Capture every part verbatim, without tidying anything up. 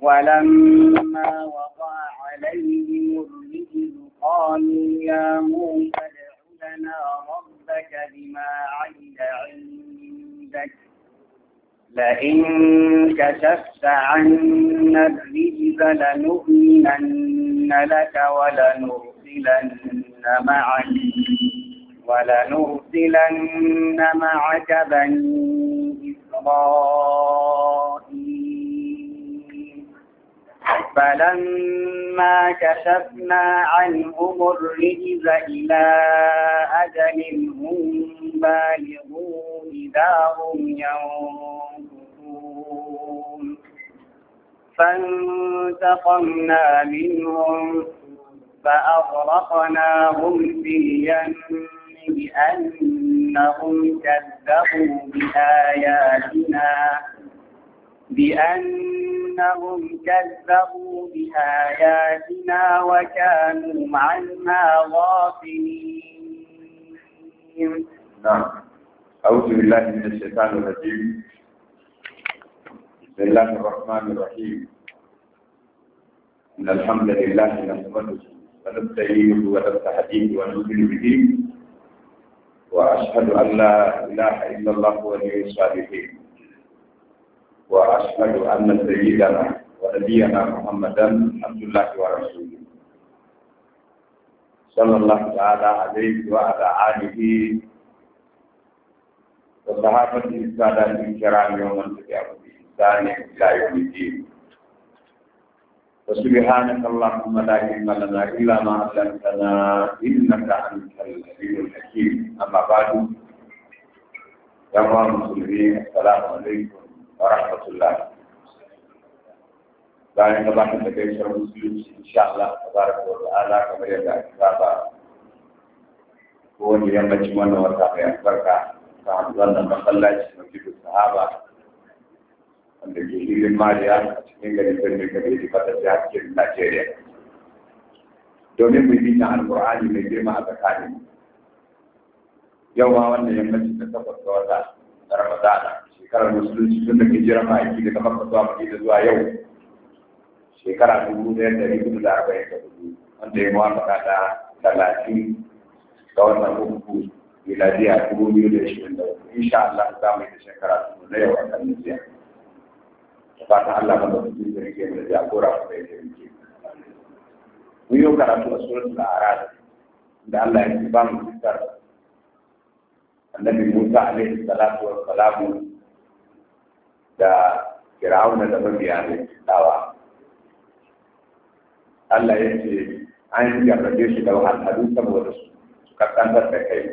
ولما وقع عليهم الرجل قالوا يا موسى ادع لنا ربك بما عهد عندك لئن كشفت عنا الرجز لنؤمنن لك ولنرسلن معك ولنرسلن معك بني إسرائيل فلما كشفنا عنهم الرجز إلى أجل هم بالغوه إذا هم ينكثون فانتقمنا منهم فأغرقناهم في اليم بأنهم كذبوا بآياتنا بأنهم كذبوا بآياتنا وكانوا عنها غافلين. نعم. أعوذ بالله من الشيطان الرجيم. بسم الله الرحمن الرحيم. إن الحمد لله نحمده ونستعينه ونستهديه ونؤمن به وأشهد أن لا إله إلا الله ولي الصالحين وأشهد أن سيدنا ونبينا محمدا عبد الله ورسوله صلى الله تعالى عليه وعلى آله وصحابته السادات الكرام ومن تبعهم بإحسان إلى يوم الدين. وسبحانك اللهم لا علم لنا إلا ما علمتنا إنك أنت العليم الحكيم. أما بعد يا مسلمين السلام عليكم ورحمة الله. bayan gabatar da gaisuwar musulunci insha Allah tabaraka wa ta'ala kamar yadda aka saba kowane yammacin wannan wata mai albarka ta wannan masallaci na cikin sahaba wanda ke filin mariya a cikin garin birnin gabe da fata ta cikin Najeriya domin mu yi ta alƙur'ani mai girma a tsakanin yau ma wannan yammacin da takwas ga wata na Ramadana shekarar musulunci tun da ke jira ma'aiki daga Makka zuwa Madina zuwa yau shekara dubu ɗaya da ɗari hudu da arba'in da hudu wanda ya muwafaka da talatin ga watan uku miladiya dubu biyu da ashirin da uku insha Allah za mu yi da shekara dubu na yau a kan Nijiya da fatan Allah ba da su da rike da jagora ko da yake rike mun yi karatu a suratul A'raf da Allah ya ba mu fitar annabi Musa alaihi salatu wa salamu da Fir'auna da mabiya ne dawa Allah ya ce an yarda shi da wahalhalu saboda su kaskantar da kai.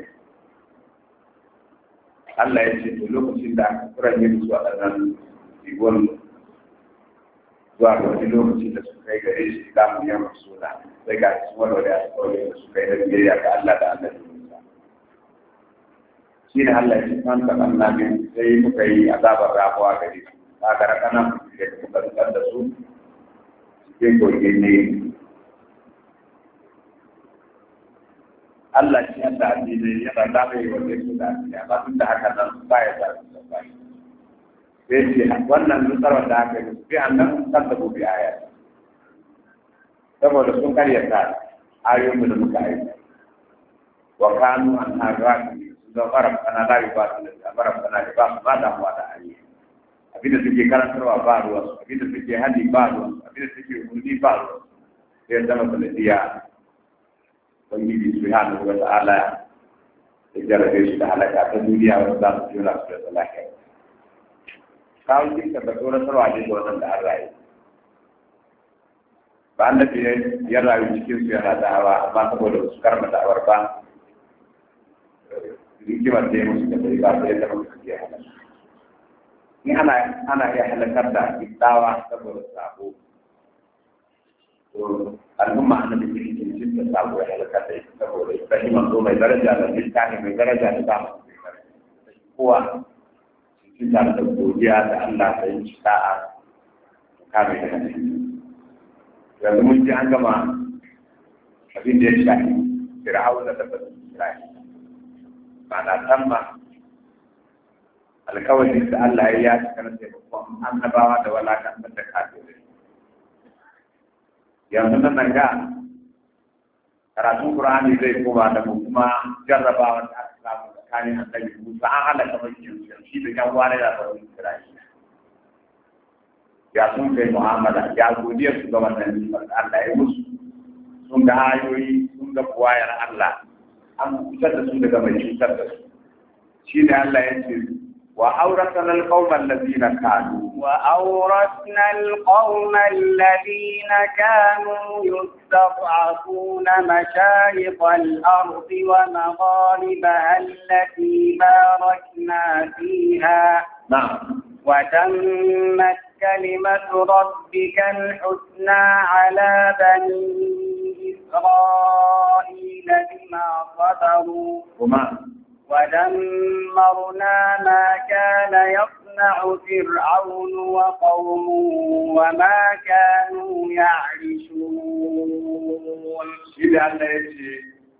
Allah ya ce to lokacin da aka kuranye musu waɗannan rigon zuwa ga wani lokaci da su kai gare shi za mu yi suna sai ga su wani wani a kawai da su kai da biyayya ga Allah da Allah da Musa. Shi ne Allah ya ce man taɓa namin sai muka yi azabar rabuwa gare su. Ta gara kana da muka rikar da su cikin goge ne. Allah shi yadda addini yana zama yi wanda su da addini amma tun da haka nan ba ya sa su ba shi. Sai ce wannan nutsarwar da aka yi sai an nan kan da gobe aya. Saboda sun karyata ayoyin da muka yi. Wa kanu an harrafi don arab kana layi ba su da arab kana ba su ba damuwa da ayoyi. Abinda suke karantarwa ba ruwansu, abinda suke hadi ba ruwansu, abinda suke hulɗi ba ruwansu. Sai zama sanadiyya Ubangiji Subhanahu wa ta'ala ya jarabe shi da halaka ta duniya wanda za su jira su da salaka. Kawo cikin da tsoron sarwa ne da wannan da an rayu. Ba an dafi ya rayu cikin su yana da'awa amma saboda su karma da'awar ba rikimar da ya musu da bai ba sai ya zama su ke halaka. Ni ana ana iya halakar da dawa saboda sabo. Al'umma annabi cikin cikin da sabo ya halaka da ita saboda ita shi manzo mai daraja da littafi mai daraja da ba kowa cikin da da godiya da Allah da yin sa'a kame da kai yanzu mun ji an gama abin da ya shafi Fir'auna da Bani Isra'ila ba na tamma alƙawarin da Allah ya yi ya cika na taimakon annabawa da walakantar da kafirai yanzu nan ga karatun Qur'ani zai koma da mu kuma jarrabawa da aka samu tsakanin annabi Musa an halaka bakin shi da yan wani da sauran Isra'ila ya sun kai mu'amala ya godiya su ga wannan nimar da Allah ya musu sun ga ayoyi sun ga buwayar Allah an kusa da su daga mai cutar da su shi ne Allah ya ce وأورثنا القوم الذين كانوا وأورثنا القوم الذين كانوا يستضعفون مشارق الأرض ومغاربها التي باركنا فيها نعم وتمت كلمة ربك الحسنى على بني إسرائيل بما صبروا وما ودمرنا ما كان يصنع فرعون وقومه وما كانوا يعرشون إذا الله يجي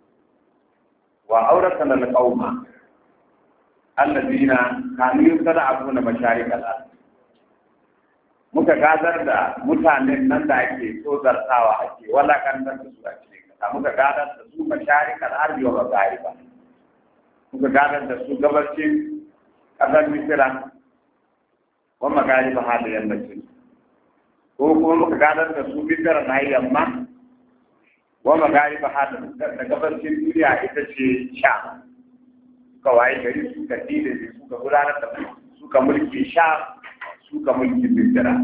وأورثنا القوم الذين كانوا يستضعفون مشارق الأرض muka gadar da mutanen nan da ake so zartawa ake walakantar da su a cikin kasa muka gadar da su masharikal ardi wa maghariba muka gadar da su gabacin ƙasar Misira wa magariba hada yammacin ko kuma muka gadar da su Misira na yamma wa magariba hada da gabacin duniya ita ce Sha suka waye gari suka dide suka gudanar da suka mulki Sha suka mulki Misira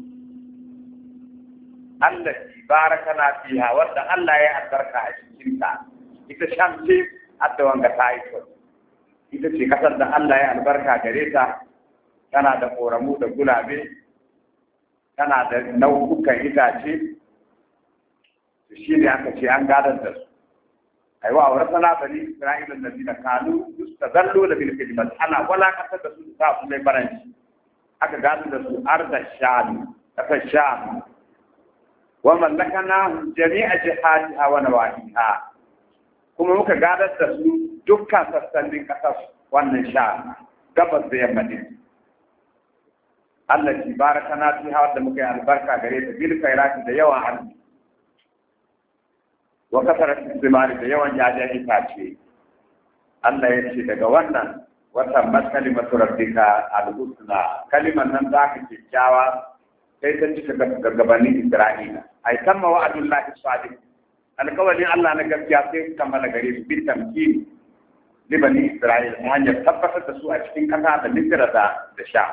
Allah barakana fiha wanda Allah ya albarka a cikin ta ita Sham ce adda wanga ta yi ita ce kasar da Allah ya albarka gare ta tana da koramu da gulabe tana da nau'ukan itace shi ne aka ce an gadar da su aiwa wa rasala bani isra'ila allazina kanu yustadallu bil khidmat ana wala kasar da su ta su mai baranci aka gadar da su arda sham kasar sham wa mallakana jami'a jihatiha wa nawahiha kuma muka gadar da su dukkan sassanin kasar wannan sha gabas da yamma ne Allah ki barakana fi hawa da muka yi albarka gare ta bil khairati da yawan arziki wa kasarat istimari da yawan jajen itace Allah ya ce daga wannan wata kalimatu rabbika al-husna kaliman nan za ka kyakkyawa sai ta cika gabanin Isra'ila ai tamma wa'adullahi sadiq alƙawarin Allah na gaskiya sai kammala gare su bin tamkini libani Isra'ila ta hanyar tabbatar da su a cikin ƙasa da Misira da da Sha.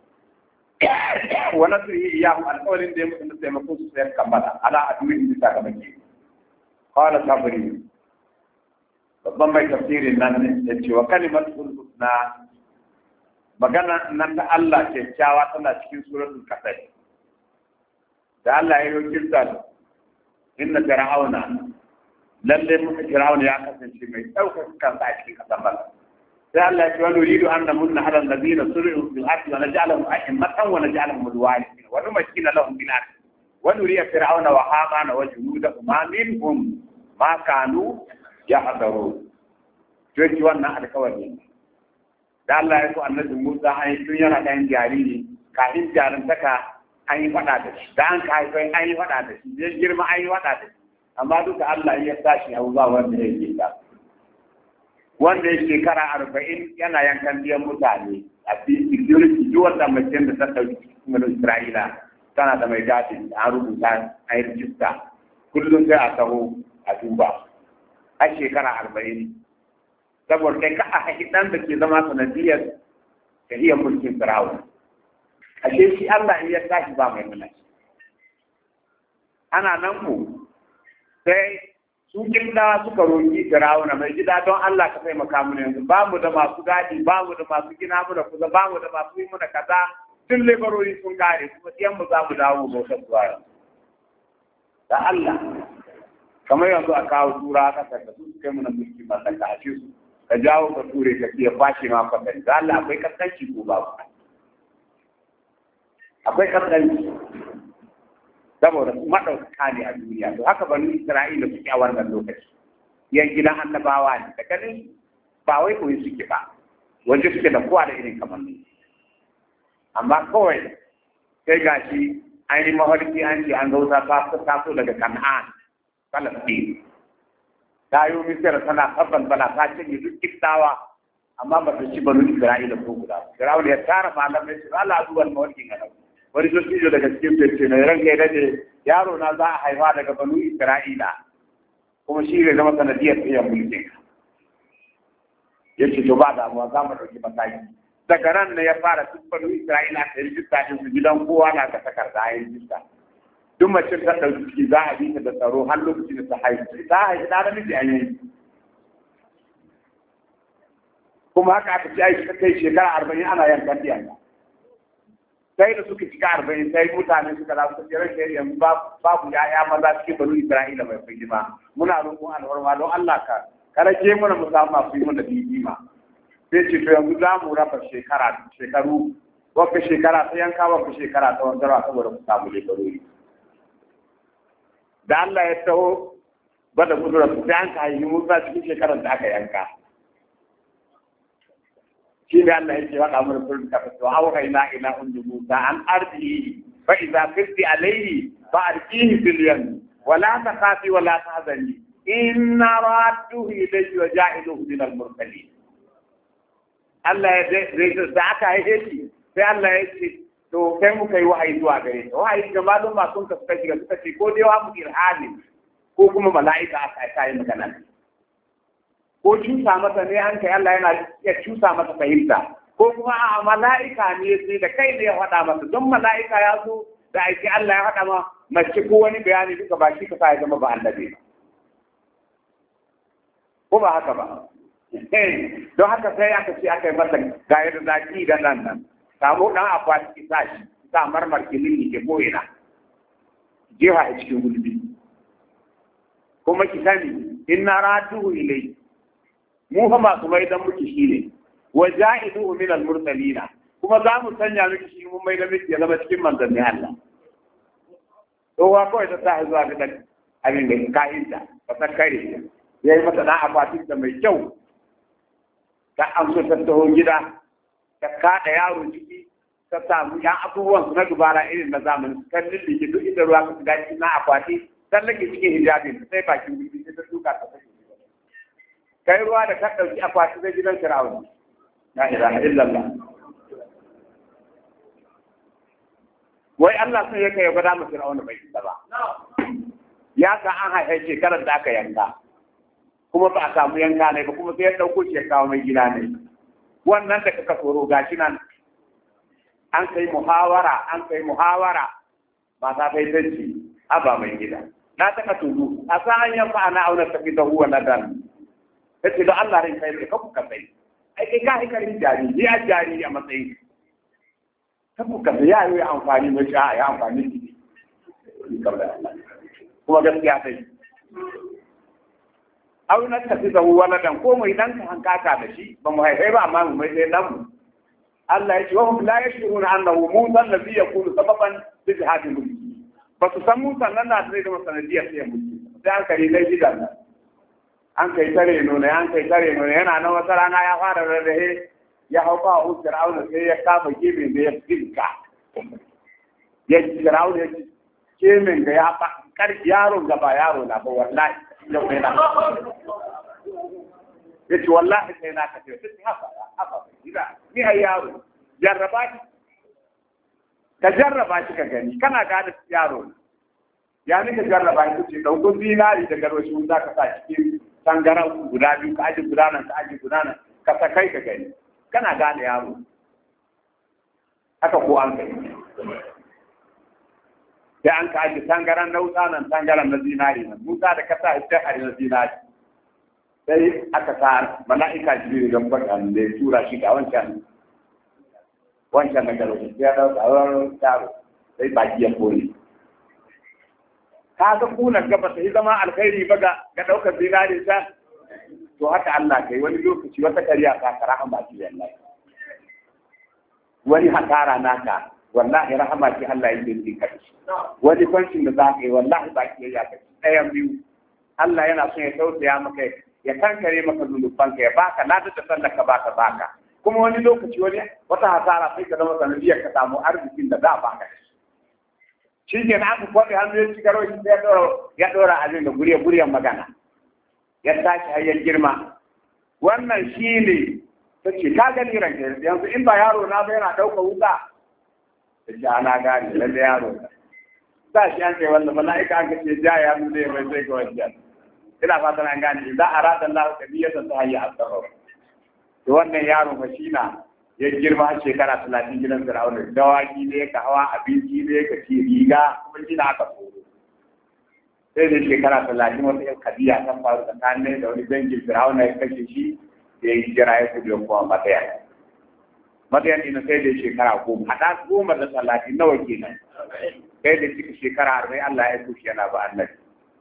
Wa nasrihi iyahu alƙawarin da ya mutu da taimakon su sai kammala ala aduwin bisa ga maki. Qala sabri babban mai tafsirin nan ne ya ce wa kalimatul husna magana nan da Allah kyakkyawa tana cikin suratul Qasas. Da Allah ya yi kirta inna fir'auna lalle muka fir'auna ya kasance mai daukar kansa a cikin kasar Masar sai Allah ya ce wani yuridu an namunna ala alladhina suri'u fil ardi wa naj'alahum a'immatan wa naj'alahum al-warithin wa numakkina lahum bil ardi wa nuriya fir'auna wa hamana wa junudahuma minhum ma kanu yahdaru to ji wannan alƙawari da Allah ya so annabi Musa an yi tun yana ɗan jariri kafin jarumtaka an yi faɗa da shi da an ka haifai an yi faɗa da shi ya girma an yi faɗa da shi amma duka Allah ya tashi abu ba wanda ya ke ta wanda ya shekara arba'in yana yankan biyan mutane a security duk wanda mace da ta ɗauki cikin Isra'ila tana da mai gadi an rubuta a yi rijista kullum sai a taho a duba a shekara arba'in saboda kai ka a haƙi ɗan da ke zama sanadiyar tahiyar mulkin Fir'auna ashe shi Allah in ya tashi ba mai muna ana nan ku sai su kindawa suka roƙi Fir'auna mai gida don Allah ka taimaka mu yanzu ba mu da masu gadi ba mu da masu gina mu da kuza ba mu da masu yi mu da kaza tun laborori sun kare kuma ɗiyan mu za mu dawo bautar zuwa da Allah kamar yanzu a kawo tura kasar da su kai mu na mulki mallaka a ce su ka jawo ka ture ka ce bashi ma kwatari da Allah akwai kaskanci ko ba akwai kaskanci saboda su maɗaukaka ne a duniya to haka banu Isra'ila suke a wannan lokaci yan gidan annabawa ne da ganin ba wai koyi suke ba waje suke da kowa da irin kamar ne amma kawai sai gashi an yi mafarki an ce an gauta ta taso daga Kan'an Palestine ta yi misira tana tabban bala ta cinye duk kiftawa amma ba ta ci banu Isra'ila ko guda Fir'auna ya tara malamai su Allah zuwan mawarkin ga wani sosai daga cikin fece ne ranka ya dade yaro na za a haifa daga banu Isra'ila kuma shi ne zama sanadiyar tsayen mulkin ya ce to ba damuwa za mu ɗauki mataki daga ran ne ya fara duk banu Isra'ila ta yi rijista din su gidan kowa na ta takarda a yi rijista duk mace ta ɗauki ciki za a bi ta da tsaro har lokacin da ta haihu ta haihu ta namiji an yi kuma haka aka ci aiki ta kai shekara arba'in ana yankan diyanka sai da suka cika arba'in sai mutane suka za su ce rage yanzu babu ya'ya maza cikin banu Isra'ila mai fahima muna roƙon alwarma don Allah ka karake mana mu samu masu yi mana bibima sai ce to yanzu za mu raba shekara shekaru wata shekara ta yanka wata shekara ta wanzarwa saboda mu samu lebarori da Allah ya taho bada kudura su sai an ka yi musa cikin shekarar da aka yanka shi ne Allah yake faɗa mana sunan ka to auhayna ila ummi Musa an ardihi fa idza khifti alayhi fa arqihi fil yam wa la takhafi wa la tahzani inna radduhu ilayhi wa ja'iluhu min al mursalin Allah ya zai da aka yi shi sai Allah ya ce to kai muka yi wahayi zuwa gare ta wahayi ga malum ma sun ka suka shiga suka ce ko dai wa mu irhani ko kuma mala'ika aka yi magana ko cusa masa ne an kai Allah yana ya cusa masa fahimta ko kuma a mala'ika ne sai da kai ne ya faɗa masa don mala'ika ya zo da aiki Allah ya faɗa ma mace ko wani bayani duka ba shi ka sa ya zama ba annabi ba ko ba haka ba eh don haka sai aka ce aka yi masa ga yadda zaki da nan nan samu dan akwati ki sa shi sa marmar kilin ke boyena jeha a cikin gulbi kuma ki sani inna ratuhu ilayhi mu fa masu mai dan muke shi ne wa ja'idu min al-mursalina kuma za mu sanya miki shi mun mai da miki ya zama cikin manzanni Allah to wa kawai ta sai zuwa ga abin da kahinta ba ta kare yayi mata dan akwati da mai kyau ta amsa ta taho gida ta kada yaro ciki ta samu yan abubuwan su na dubara irin na zamani kan lillike duk inda ruwa ka shiga cikin akwati sallake cikin hijabin sai bakin bibi sai ta duka ta sake kai ruwa da ka ɗauki akwati zai gidan Fir'auna la ilaha illallah wai Allah sun yake ya gwada mu Fir'auna bai isa ba ya ka an haife shekarar da aka yanka kuma ba a samu yanka ne ba kuma sai ya ɗauko shi ya kawo mai gida ne wannan da kaka tsoro gashi nan an kai muhawara an kai muhawara ba ta kai tanci aba mai gida na taka tudu a sa an yanfa ana auna tafi da huwa na dan kace da Allah rin kai ka kuka sai ai kai ka hikarin jari ya jari a matsayin ka kuka sai ya yi amfani mai sha ya amfani kuma gaskiya sai au na tafi da wani dan ko mai dan ka hankaka da shi ba mu haifai ba amma mu mai sai dan Allah ya ce wa hum la yashuruna annahu Musa alladhi yakunu sababan fi jihadil mulk ba su san Musa nan da zai zama sanadiyar sai mulki sai an kare lai gidan nan an kai tare nuna an kai tare nuna yana nan wata rana ya fara rarrahe ya hauka a usar auna sai ya kama gemin da ya finka ya ji rauna ya ci gemin da ya karfi yaron da ba yaro na ba wallahi yau ne na ya ce wallahi sai na ka ce sai haka haka gida ni ai yaro jarraba shi ka jarraba shi ka gani kana gane yaro ya ni ka jarraba shi ce dauko zinari da garwashi wanda ka sa cikin tangaran guda biyu ka aji guda nan ka aji guda nan ka sakai ka gani kana gane yaro haka ko an kai sai an ka aji tangaran na wuta nan tangaran na zinari nan wuta da kasa ita a na zinari sai aka sa mala'ika jibril ga bakan da ya tura shi ga wancan wancan na garo ya da tsawon taro sai baki ya koyi ka ga kunan gaba sai zama alkhairi ba ga ga daukar zinari ta to haka Allah kai wani lokaci wata kariya ka rahama ki wallahi wani hakara naka wallahi rahama ki Allah yake yi ka wani kwancin da za ka yi wallahi ba ki ya ka ɗayan biyu Allah yana son ya tausaya maka ya kankare maka zunubanka ya baka ladar da sallaka baka baka kuma wani lokaci wani wata hasara sai ka zama sanadiyar ka samu arzikin da za a baka shi ke na aka kwaɗe hannu ya ci karo shi ya ɗora ya ɗora abin da guriya guriyan magana ya tashi hayyar girma wannan shi ne ta ce ka gani ranke yanzu in ba yaro na ba yana ɗauka wuta ta ce ana gane lalle yaro na sa shi an kai wannan mala'ika an kace ja ya nuna ya bai sai ga wajen ina fatan an gane za a rada Allah ka biya ta hayya asaba to wannan yaro fa shi na ya girma shekara talatin gidan Fir'auna dawaki ne ka hawa abinci ne ka ci riga kuma shi na aka tsoro sai da shekara talatin wata yan kadiya ta faru tsakanin da wani dangin Fir'auna ya kashe shi da ya jira ya kudu kuma mataya matsayin ina sai da shekara goma haɗa goma da talatin nawa kenan sai da cika shekara arba'in Allah ya kushe yana ba annabi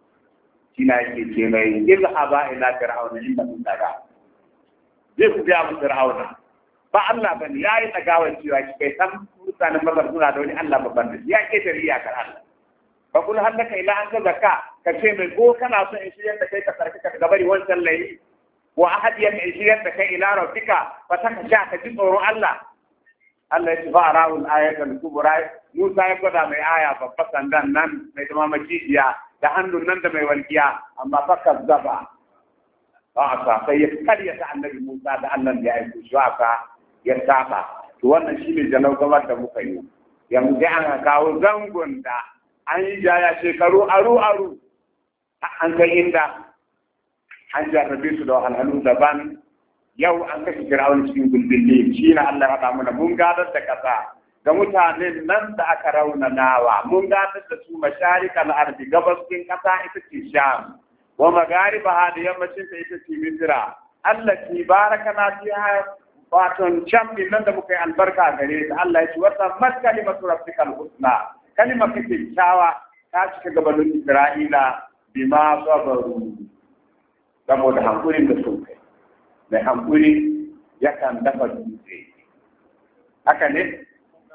shi na yake ce mai izhaba ila fir'auna inda mun daga zai ku ga mu fir'auna ba Allah bane yayi dagawa cewa shi kai san mutanen bazar suna da wani Allah babban da ya ke da riya kar Allah fa kul halaka ila an zakka ka ce mai ko kana so in shirya da kai ka sarkaka daga bari wancan layi wa ahadiyan in shirya da kai ila rabbika fa ta sha ka ji tsoron Allah Allah ya ce fa ara'ul ayatul kubra Musa ya gwada mai aya babba sandan nan mai zama macijiya da hannun nan da mai walgiya amma fa kazzaba ba a sai ya karya ta annabi Musa da Allah ya aiko shi aka ya saba to wannan shine jalau gabar da muka yi yanzu dai an kawo zangon da an yi jaya shekaru aru aru an kai inda an jarrabe su da wahalhalu daban yau an kashe Fir'aun cikin gulbille shi na Allah ya faɗa mana mun gadar da kasa ga mutanen nan da aka raunanawa mun gadar da su masharikal ardi gabaskin kasa ita ce Sham wa magaribaha da yammacin ta ita ce Misra allati barakana fiha waton can din nan da muka yi albarka gare ta Allah ya ce wata mat kalimatu rabbikal husna kalimar kake kyawa ta cika gabanin Isra'ila bima sabaru saboda hankulin da sun kai mai hankuli yakan dafa dutse haka ne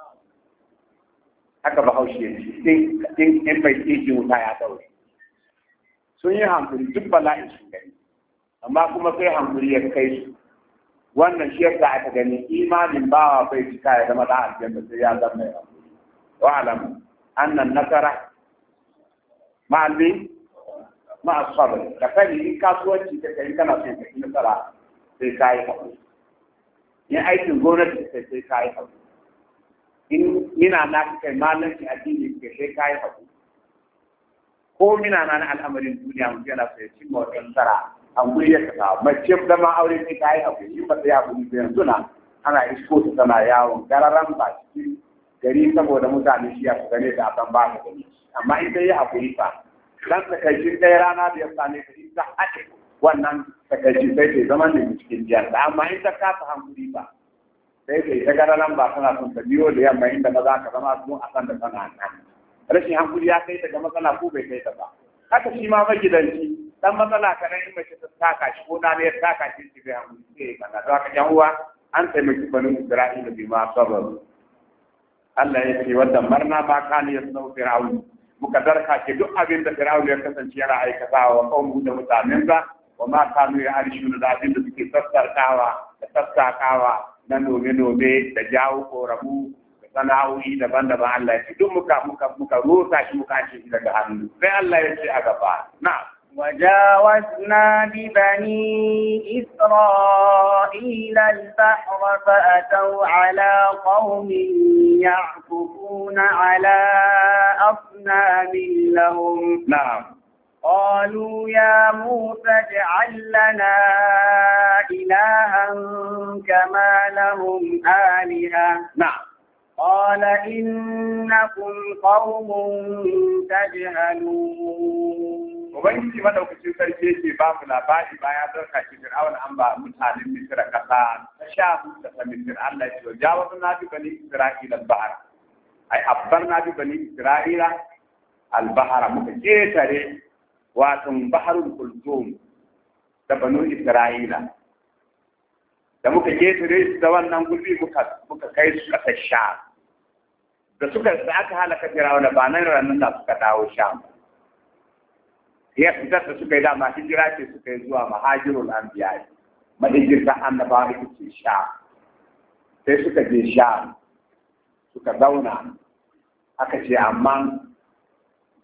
haka bahaushe ne in in bai tsiki wuta ya daure sun yi hankuli duk bala'i sun gani amma kuma sai hankuli ya kai su wannan shi yasa aka gani imanin bawa bai cika ya zama da aljanna sai ya zama mai hankuli wa alam annan nasara ma'almi ma'a sabr da kai in kasuwanci da kai kana son ka yi nasara sai ka yi haƙuri in aikin gwamnati sai sai ka yi haƙuri in mina na kai malanci addini ke sai ka yi haƙuri ko mina na al'amarin duniya mutum yana sai cimma wata nasara haƙuri ya kasa mace da ma aure sai ka yi haƙuri in ba sai haƙuri sai yanzu na ana isko ta tana yawon gararan ba cikin gari saboda mutane shi ya su gane da akan ba ka gani amma in sai yi haƙuri fa dan takaicin ɗaya rana da ya same ka in ta haɗe wannan takaici sai ke zama ne cikin jiyar da amma in ta kasa hankuli ba sai ke ta gararan ba tana son ta biyo da yamma inda ba za ka zama su a san da tana nan rashin hankuli ya kai ta ga matsala ko bai kai ta ba haka shi ma magidanci dan matsala kanan in mace ta taka shi ko na ne ya taka shi shi bai hankuli sai kana da haka yan uwa an taimaki banin Isra'ila bi ma sabaru Allah ya ce wanda marna ma kana yasau fir'aun muka darka ke duk abin da fir'aun ya kasance yana aikatawa wa kaum da mutanensa wa ma kanu ya arshuna da abin da suke sassarkawa da sassakawa na nome-nome da jawo koramu da sana'o'i daban-daban Allah ya ce duk muka muka muka rusa shi muka ce shi daga hannu sai Allah ya ce a gaba na وجاوزنا ببني إسرائيل البحر فأتوا على قوم يعكفون على أصنام لهم نعم قالوا يا موسى اجعل لنا إلها كما لهم آلهة نعم قال إنكم قوم تجهلون Ubangiji madaukakin sarki yake ba mu labari bayan zarka shi Fir'aun an ba mutanen Misra kasa ta sha ta ta Misra Allah ya ce jawazu na bi bani Isra'ila al-bahr ai abbar na bi bani Isra'ila al-bahr muka ketare wato baharul kulthum da banu Isra'ila da muka ketare da wannan gulbi muka muka kai su kasa sha da suka da aka halaka Fir'aun ba nan ranan da suka dawo Sham ya fitar da suka yi dama hijira ce suka yi zuwa mahajirul anbiya mahijirta annabawa ita ce sha sai suka je sha suka zauna aka ce amma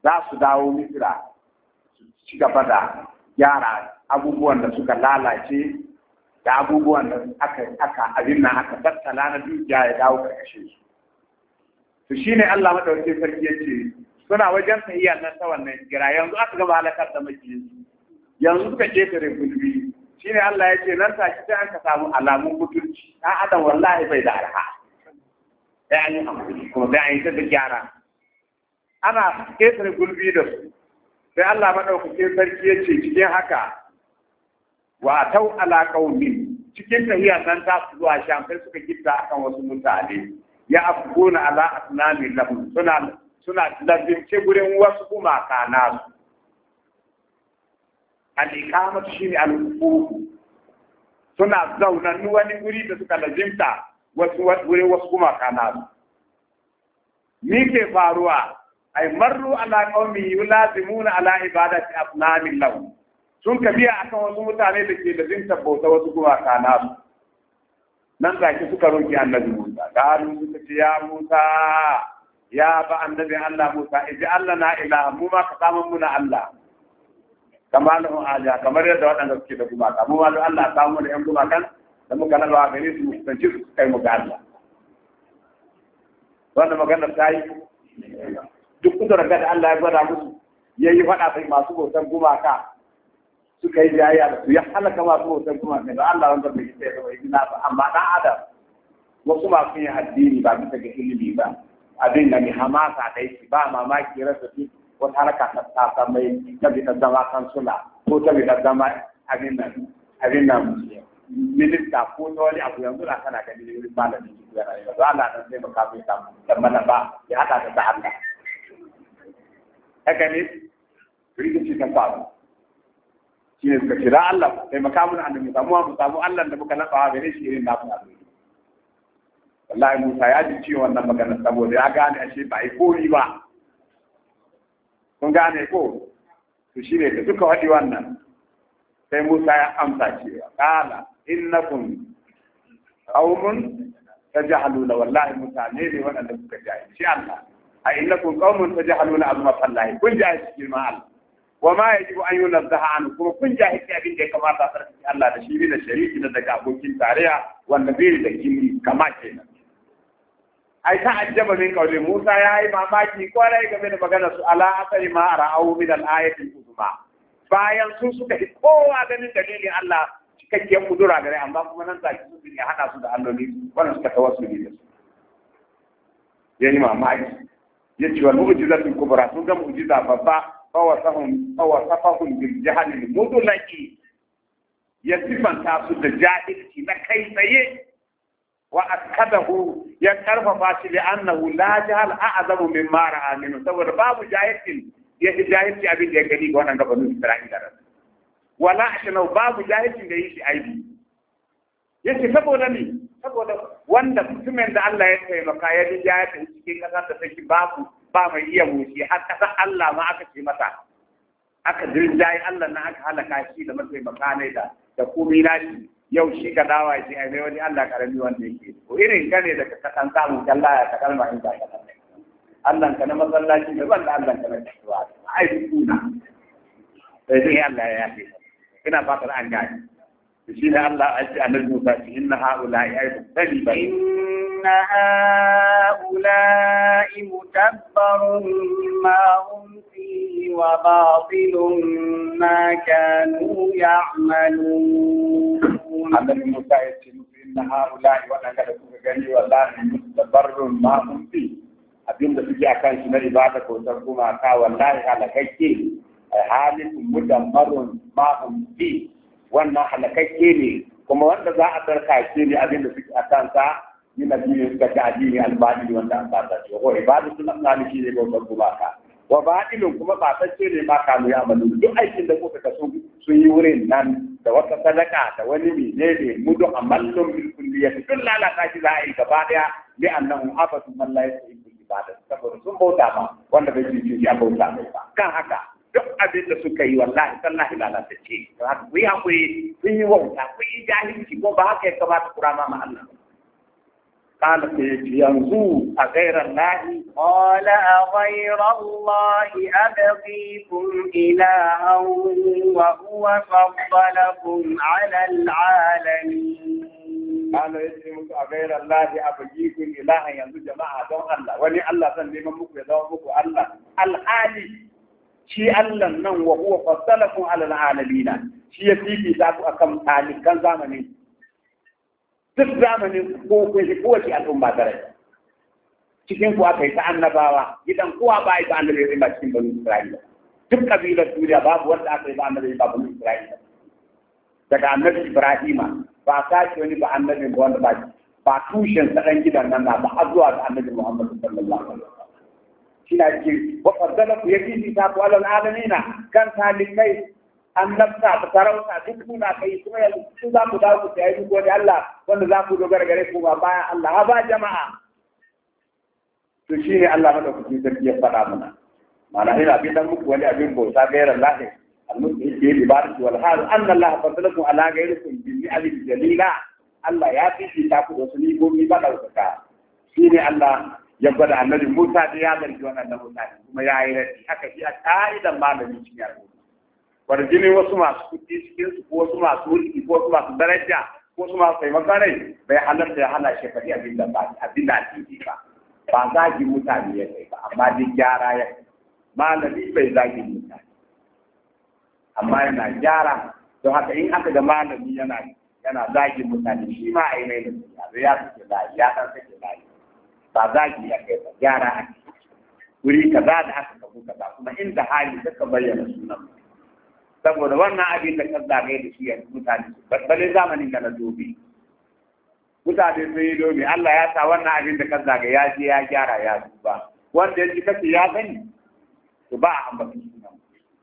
za su dawo Misra su ci gaba da gyara abubuwan da suka lalace da abubuwan da aka aka abin nan aka tattala na dukiya ya dawo karkashin su to shine Allah madaukakin sarki yace suna wajen tahiyyar nan ta wannan gira yanzu aka gaba halakar da makiyin yanzu suka ketare gulbi shine Allah yace nan take sai an ka samu alamun mutunci dan adam wallahi bai da arha sai an yi hankali kuma sai an yi ta gyara ana ketare gulbi da su sai Allah madaukakin sarki yace cikin haka wa tau ala qaumin cikin tahiyar nan ta zuwa sham sai suka gitta akan wasu mutane ya afkuna ala asnami lahum suna suna lazimce gurin wasu kuma kana su al-iqamatu shine al-uquq suna zauna wani guri da suka lazimta wasu gurin wasu kuma kana su me ke faruwa ay marru ala qaumi yulazimuna ala ibadati asnami lahum sun ka biya akan wasu mutane da ke da zinta bauta wasu gumaka nasu nan take suka roki annabi Musa garu suka ce ya Musa ya ba annabi Allah Musa iji Allah na ilaha mu ma ka samu muna Allah kamar lahu aja kamar yadda waɗanda suke da gumaka mu ma Allah samu da yan gumakan da muka nalwa gare su mutunci su kai mu ga Allah wannan magana ta yi duk kudurar da Allah ya gwada musu yayi faɗa sai masu bautan gumaka suka yi jayayya da su ya halaka masu bautan gumaka da Allah wanda bai sai da wai ina ba amma dan adam wasu masu yin addini ba bisa ga ilimi ba abin da ni hamasa da yake ba mamaki rasa shi wata haraka ta tsaka mai ta bi ta zama kansula ko ta bi ta zama abin nan abin nan minista ko ta wani abu yanzu na kana gani wurin malamin ki ya rayuwa ba Allah dan sai maka mai samu dan mana ba ya hada da Allah haka ne rikici ta faru shi ne suka kira Allah sai maka mun annabi samu mu samu Allah da muka nafa gare shi irin nafi Allah wallahi Musa ya ji ciwon wannan magana saboda ya gane ashe ba ai koyi ba kun gane ko to shine da duka wadi wannan sai Musa ya amsa cewa qala innakum qaumun tajhaluna wallahi mutane ne wanda suka jahi shi Allah a innakum qaumun tajhaluna azma fallahi kun jahi shi ma Allah wa ma yajibu an yunazzaha an kuma kun jahi abin da ya kamata sarki Allah da shi da shariki da daga abokin tarayya wanda bai da kimi kama kenan ai ta ajjaba min kauli Musa ya yi mamaki kwarai game da magana su ala asari ma ra'au min al-ayati uzma bayan su suka yi kowa ganin dalilin Allah cikakken kudura gare amma kuma nan take su ne hada su da alloli wannan suka tawassuli da su yayi mamaki yace wal mu'jizatu kubra sun ga mu'jiza babba fa wasahum fa wasafahum bil jahl al mudlaki yasifan ta su da jahilci na kai tsaye wa akadahu ya karfafa shi da annahu la jahal a'zamu mimma ra'a minhu saboda babu jahilcin ya ji jahilci abin da ya gani ga wannan gabanin Isra'ila wala ashna babu jahilcin da yi shi aibi yace saboda ni saboda wanda mutumin da Allah ya taimaka ya ji jahilci cikin kasar da take babu ba mai iya mushi har kasar Allah ma aka ce mata aka dirjayi Allah na aka halaka shi da mataimaka ne da da komai nashi yau shi ka dawa shi ai wani Allah karami wanda yake ko irin ka ne da ka san samu Allah ya ta kalma in ka ka Allah ka na masallaci da wanda Allah ka na tsuwa ai kuna sai dai Allah ya yi ina fatar an gani shi ne Allah ya ce annabi Musa inna haula'i ay taliba inna haula'i mutabbarun ma hum fihi wa batilun ma kanu ya'malun annabi Musa ya ce inna haula'i wadanda da kuka gani wallahi mutabbarun ma hum fihi abinda suke akan shi na ibada ko ta kuma ka wallahi halakakke halin mudammarun ma hum fihi wannan halakakke ne kuma wanda za a tarkace ne abinda suke a kansa yi na biyu suka ci addini albadili wanda an fata ce ko ibadu sun amfani shi ne bautar gumaka wa badilin kuma ba sace ne ba kanu ya amalu duk aikin da kuka kaso sun yi wurin nan da wata sadaka da wani menene mudu amallum bil kulliyati duk lalata shi za a yi gaba daya li annahum afatu man la yusibu ibada saboda sun bauta ma wanda bai ci ya bauta mai ba kan haka duk abin da suka yi wallahi sallahi lalata ce to haka ku yi hakuri kun yi wauta kun yi jahilci ko ba haka ya kamata ku rama ma Allah قال ينظر أغير الله قال أغير الله أبغيكم إلها وهو فضلكم على العالمين قال يسلمك أغير الله أبغيكم إلها ينظر جماعة دون الله ولي الله سنلم مكو يدون مكو الله الحالي شيء الله نن وهو فضلكم على العالمين شيء فيكي ذاك أكم تالي كان زمني duk zamanin ko ko kowace al'umma da rai cikin ku aka yi ta annabawa gidan kowa ba yi ta annabi ba cikin bani Isra'ila duk kabilar duniya babu wanda aka yi ba annabi ba bani Isra'ila daga annabi Ibrahima ba ka ce wani ba annabi ba wanda ba ba tushen sa dan gidan nan ba har zuwa ga annabi Muhammad sallallahu alaihi wasallam shi na ce wa qaddala ku yaki ta ku alal alamina kan talikai annabta ta sarauta duk muna kai kuma yanzu su za ku dawo ku tayi ku gode Allah wanda za ku dogara gare ku ba bayan Allah ba jama'a to shine Allah madaukakin sarki ya faɗa mana mana ina bin dan muku wani abin bauta gairan lahi almuti yake ibadatu wal hal anna Allah fadlakum ala ghairikum bi ni'ami jalila Allah ya fi ta ku da su ni gomi ba daukaka shine Allah ya gwada annabi Musa da ya zargi wannan mutane kuma ya yi radi haka shi a ka'idan malamin cikin yarda warjini wasu masu kuɗi cikin su ko wasu masu mulki ko wasu masu daraja ko wasu masu taimakon rai bai halarta ya hana shi faɗi abin da ba abin da ake ba ba zagi mutane ya kai ba amma dai gyara ya kai malami bai zagi mutane amma yana gyara don haka in aka ga malami yana yana zagi mutane shi ma a yi mai nasiha ya sake zagi ya san sake zagi ba zagi ya kai ba gyara ake wuri kaza da aka kafu kaza kuma inda hali suka bayyana sunan saboda wannan abin da kan zagaye da shi yanzu mutane balbalin zamanin da na dobi mutane sun yi dobi Allah ya sa wannan abin da kan zagaye ya je ya gyara ya duba wanda ya ji kace ya sani to ba a ambata sunan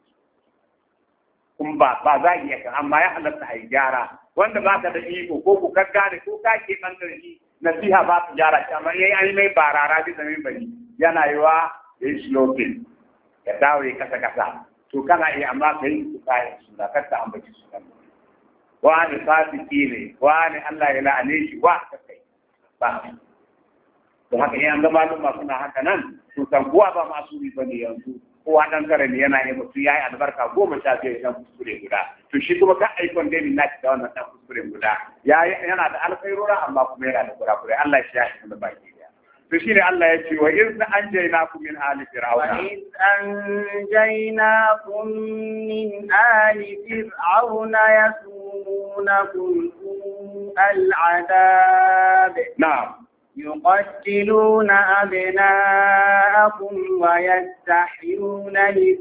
kuma ba ba za iya kan amma ya halatta a yi gyara wanda ba ka da iko ko ku kaggare ko ka ke ban da shi nasiha ba su gyara shi amma yayi an mai barara bi zamin bari yana yiwa ya yi slopin ya dawo ya kasa kasa to kana iya amma kai su kai su da kanta ambaci su kan wani fasiki ne wani Allah ya la'ane shi wa kai ba to haka yan ga maluma suna haka nan to kan kuwa ba masu bi bane yanzu kowa dan kare ne yana ne mutum yayi albarka goma sha biyar dan kuskure guda to shi kuma ka aikon dai min naki da wannan dan kuskure guda yayi yana da alkhairura amma kuma yana da kurakure Allah shi ya shi da baki فشين الله يجي وإذ أنجيناكم من آل فرعون وإذ أنجيناكم من آل فرعون يسومونكم سوء العذاب نعم يقتلون أبناءكم ويستحيون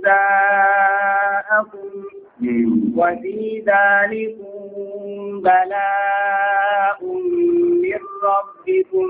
نساءكم وفي ذلكم بلاء من ربكم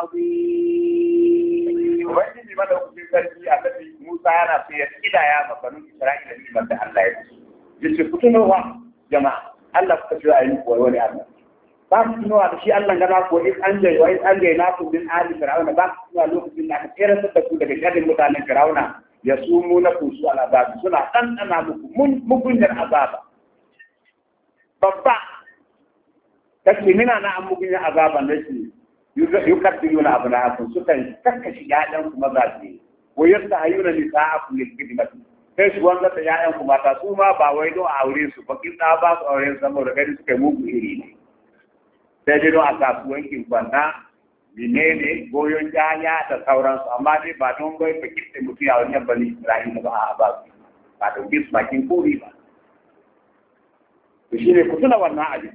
عظيم. وإذن لماذا أقول لك الذي موسى أنا في إلى يا بنو إسرائيل لماذا الله يجب يجب جماعة الله كتير أيوب ويولي الله ba su tunawa da shi Allah gana ko in an jai wa in an jai na ku bin ali fir'auna ba su tunawa lokacin da aka tsere da ku daga shadin mutanen fir'auna ya sumu na ku su al'azab suna dan dana muku mun mugunyar azaba babba kace mina na an mugunyar azaban da shi yukaddiluna abnaakum sukan kakkashi yayan ku mazaje ko yadda ayyuna nisa'akum lil khidmati sai su wanda da yayan ku mata su ma ba wai don aure su ba kin da ba su aure saboda gari suka mugu iri ne sai dai don a kasuwancin kwanta menene goyon jaya da sauransu amma dai ba don bai fa kitte mutu ya wani bani Isra'ila ba a ba ba don bis makin kori ba to shine ku tuna wannan abin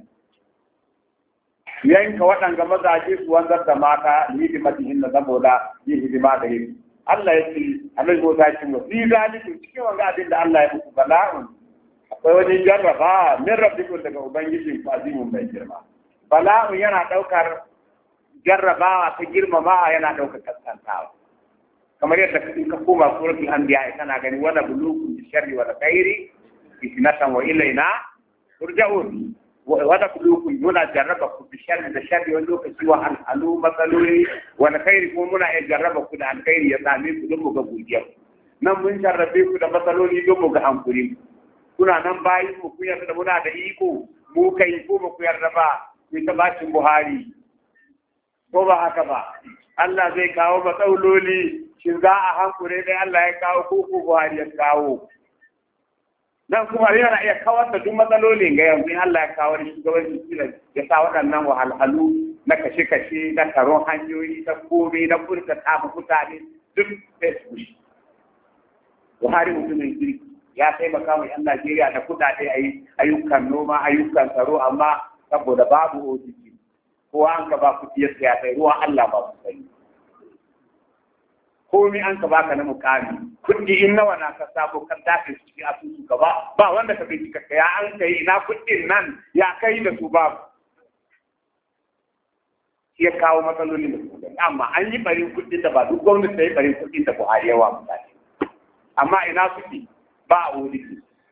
yanka waɗanga mazaje su wanzar da mata hidimatihin da saboda yin hidima da yin Allah ya ce Annabi Musa ya ce wa fi zalikum cikin wanga abin da Allah ya muku bala'un akwai wani jarraba min rabbikum daga ubangijin ku azimun mai girma bala'un yana ɗaukar jarrabawa ta girmamawa yana ɗaukar kaskantawa kamar yadda ka koma suratul anbiya kana gani wala bulukum bi sharri wal khairi fitnatan wa ilaina turja'un wala bulukum muna jarraba ku bi sharri da sharri wani lokaci wa al'alu matsaloli wal khairi kuma muna iya jarraba ku da alkhairi ya same ku don mu ga godiya nan mun jarrabe ku da matsaloli don mu ga hankuri kuna nan bayi mu ku yarda muna da iko mu kai ko ba ku yarda ba ku ta bacin Buhari ko ba haka ba Allah zai kawo matsaloli shin za a hankure dai Allah ya kawo ko ko Buhari ya kawo nan kuma yana iya kawar da duk matsalolin ga yanzu in Allah ya kawo shi shugabanci kila ya sa waɗannan wahalhalu na kashe-kashe na taron hanyoyi na komai na furta tafi mutane duk sai su kushe. Buhari mutumin kirki ya taimaka wa 'yan Najeriya da kuɗaɗe a ayyukan noma ayyukan tsaro amma saboda babu O T P ko an ka ba kuɗi ya tsaya sai ruwan Allah ba su sani. Komi an ka baka na mukami kuɗi in nawa na ka sabo kan dace su cikin asusu ka ba ba wanda ka bincika ka ya an kai ina kuɗin nan ya kai da su babu ya kawo matsalolin da su amma an yi barin kuɗin da ba duk gwamnati ta yi barin kuɗin da Buhari yawa mutane amma ina kuɗi ba a wuri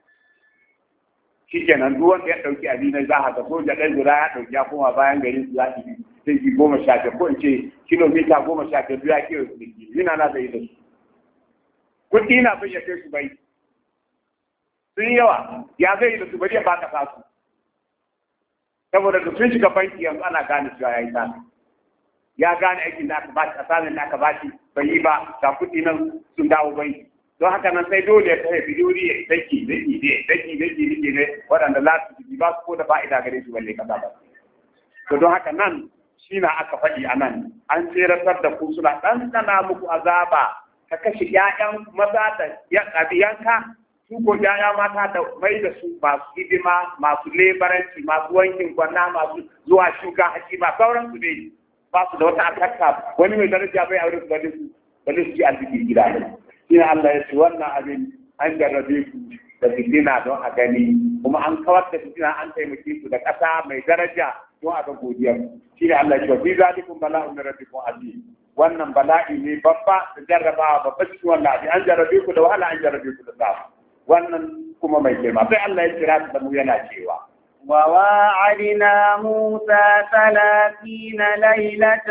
shi kenan duk wanda ya ɗauki abinai za a ga soja ɗan guda ya ɗauki ya koma bayan garin su za su yi sai goma sha biyar ko in ce kilomita goma sha biyar ya kewa su da ke yana na zai da su kuɗi na bai ya kai su bai sun yawa ya zai da su bari ya baka sa su saboda da sun shiga banki yanzu ana gane cewa ya yi sa ya gane aikin da aka bashi asalin da aka bashi bai yi ba ga kuɗi nan sun dawo banki don haka nan sai dole ya kai biduri ya daki daki ne daki daki daki ne waɗanda za su ba su ko da fa'ida gare su balle kasa ba to don haka nan shi na aka faɗi a nan an tseratar da ku suna ɗanɗana muku azaba ka kashe ƴaƴan maza da yanka su ko ƴaƴa mata da mai da su masu hidima masu lebaranci masu wankin kwana masu zuwa shuka haƙi ba sauran su ne ba su da wata akakka wani mai daraja bai aure su bane su bane su ji arziki gida ne shi Allah ya ce wannan abin an jarrabe ku da fitina don a gani kuma an kawar da fitina an taimake su da ƙasa mai daraja don a ga godiyar shi ne Allah ya ce fi zalikum bala'un min rabbikum azim wannan bala'i ne babba da jarrabawa babba cikin wannan abin an jarrabe ku da wahala an jarrabe ku da samu wannan kuma mai girma sai Allah ya kira da mu yana cewa وواعدنا موسى ثلاثين ليلة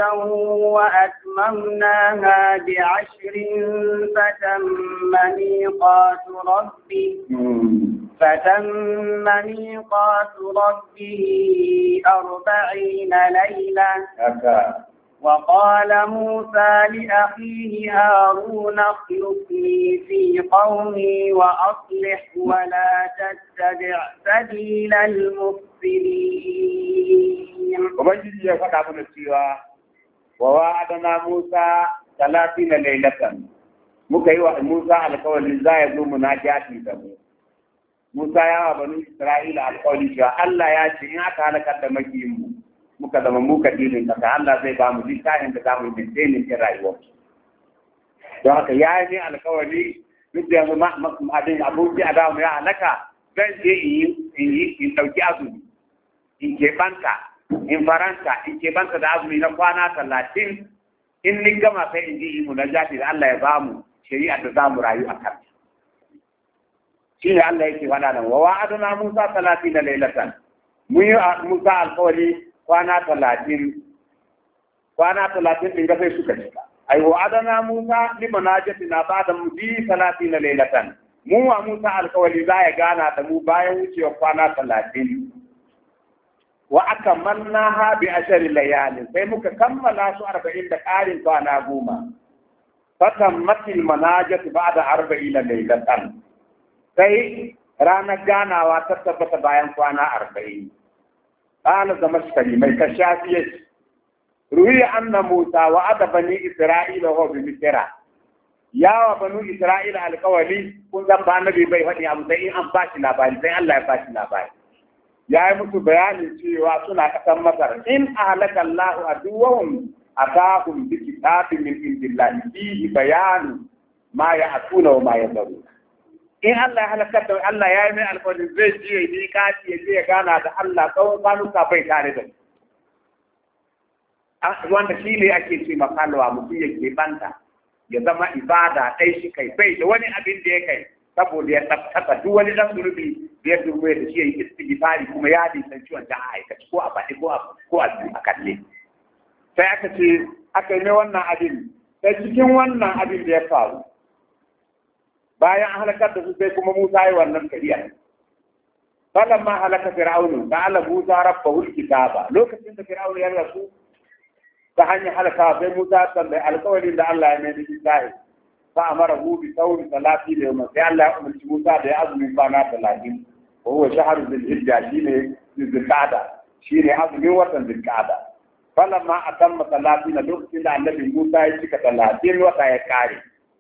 وأتممناها بعشر فتم ميقات ربه فتم ميقات ربه أربعين ليلة وقال موسى لأخيه هارون اخلفني في قومي وأصلح ولا تتبع سبيل المفسدين. وبنجي يا فتى من السيرة ووعدنا موسى ثلاثين ليلة مكيوا موسى على قول الله يقول مناجاتي دمو موسى يا بني إسرائيل على قول الله يا شيخ أنا كذا مكيمو muka zama muka dilin kasa Allah zai ba mu littafin da za mu yi maintainin ɗin rayuwar. Don haka ya yi alkawari duk da yanzu abin aboki a damu ya halaka zan je in yi in ɗauki azumi in keɓanta in faranta in keɓanta da azumi na kwana talatin in ni gama sai in ji imu na jafi da Allah ya ba mu shari'a da za mu rayu a kan. Shi ne Allah yake faɗa nan wa wa'aduna Musa talatin na lailatan mun yi Musa alkawari kwana talatin kwana talatin ɗin ga sai suka cika ai wa adana Musa li manajatina ba'da mudi talatin laylatan mu wa Musa alkawali za ya gana da mu bayan wucewa kwana talatin wa akamalnaha bi ashari layalin sai muka kammala su arba'in da ƙarin kwana goma fatammatil manajatu ba'da arba'ina laylatan sai ranar ganawa ta tabbata bayan kwana arba'in قال زمشقي ما كشافيه روي أن موسى وعد بني إسرائيل وهو بمصر يا بني إسرائيل على قولي كنت أبا النبي بي ودي أبو زي أم باشي لاباري زي الله باشي لاباري يا مسو بيان شيء واسنا كتم مصر إن أهلك الله عدوهم أتاهم بكتاب من عند الله فيه بيان ما يأتون وما يذرون in Allah ya halakar da Allah ya yi mai alƙawarin zai ji ya yi kaci ya je ya gana da Allah tsawon kwanuka bai tare da shi wanda shi ne ake ce makalwa mutum ya ke banta ya zama ibada ɗai shi kai bai da wani abin da ya kai saboda ya tabbata duk wani ɗan zurbi da ya durbe da shi ya yi istighfari kuma ya nisan ciwon ta a aikaci ko a faɗi ko a ko a kalle sai aka ce aka yi mai wannan abin sai cikin wannan abin da ya faru bayan an halakar da su sai kuma Musa yi wannan kariya falan ma halaka fir'aunu da Allah Musa rabbahu alkitaba lokacin da fir'aunu ya rasu ta hanyar halaka sai Musa tambayi alƙawarin da Allah ya mai da Isra'il fa amara hu bi sawmi salati da yawma sai Allah ya umarci Musa da ya azumin kwana talatin wa huwa shahru dhil hijja shine zulqa'da shine azumin watan zulqa'da falamma atamma talatin lokacin da annabi Musa ya cika talatin wata ya kare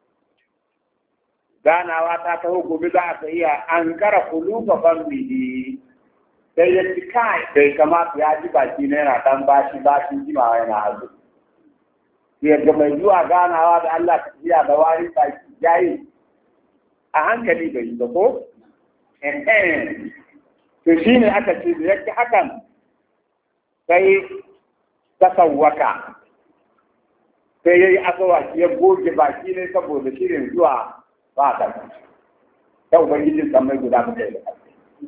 ganawa ta taho gobe za a iya an kara kulufa fambihi sai ya ci kai bai kamata ya ji baki na yana dan bashi bashin jimawa yana hazu sai ga mai zuwa ganawa da Allah ta iya da wani baki yayi a hankali bai ba ko eh to shine aka ce da yake hakan sai tasawwaka sai yayi asawaki ya goge baki ne saboda shirin zuwa ba ta ta ubangijin samai guda muka yi da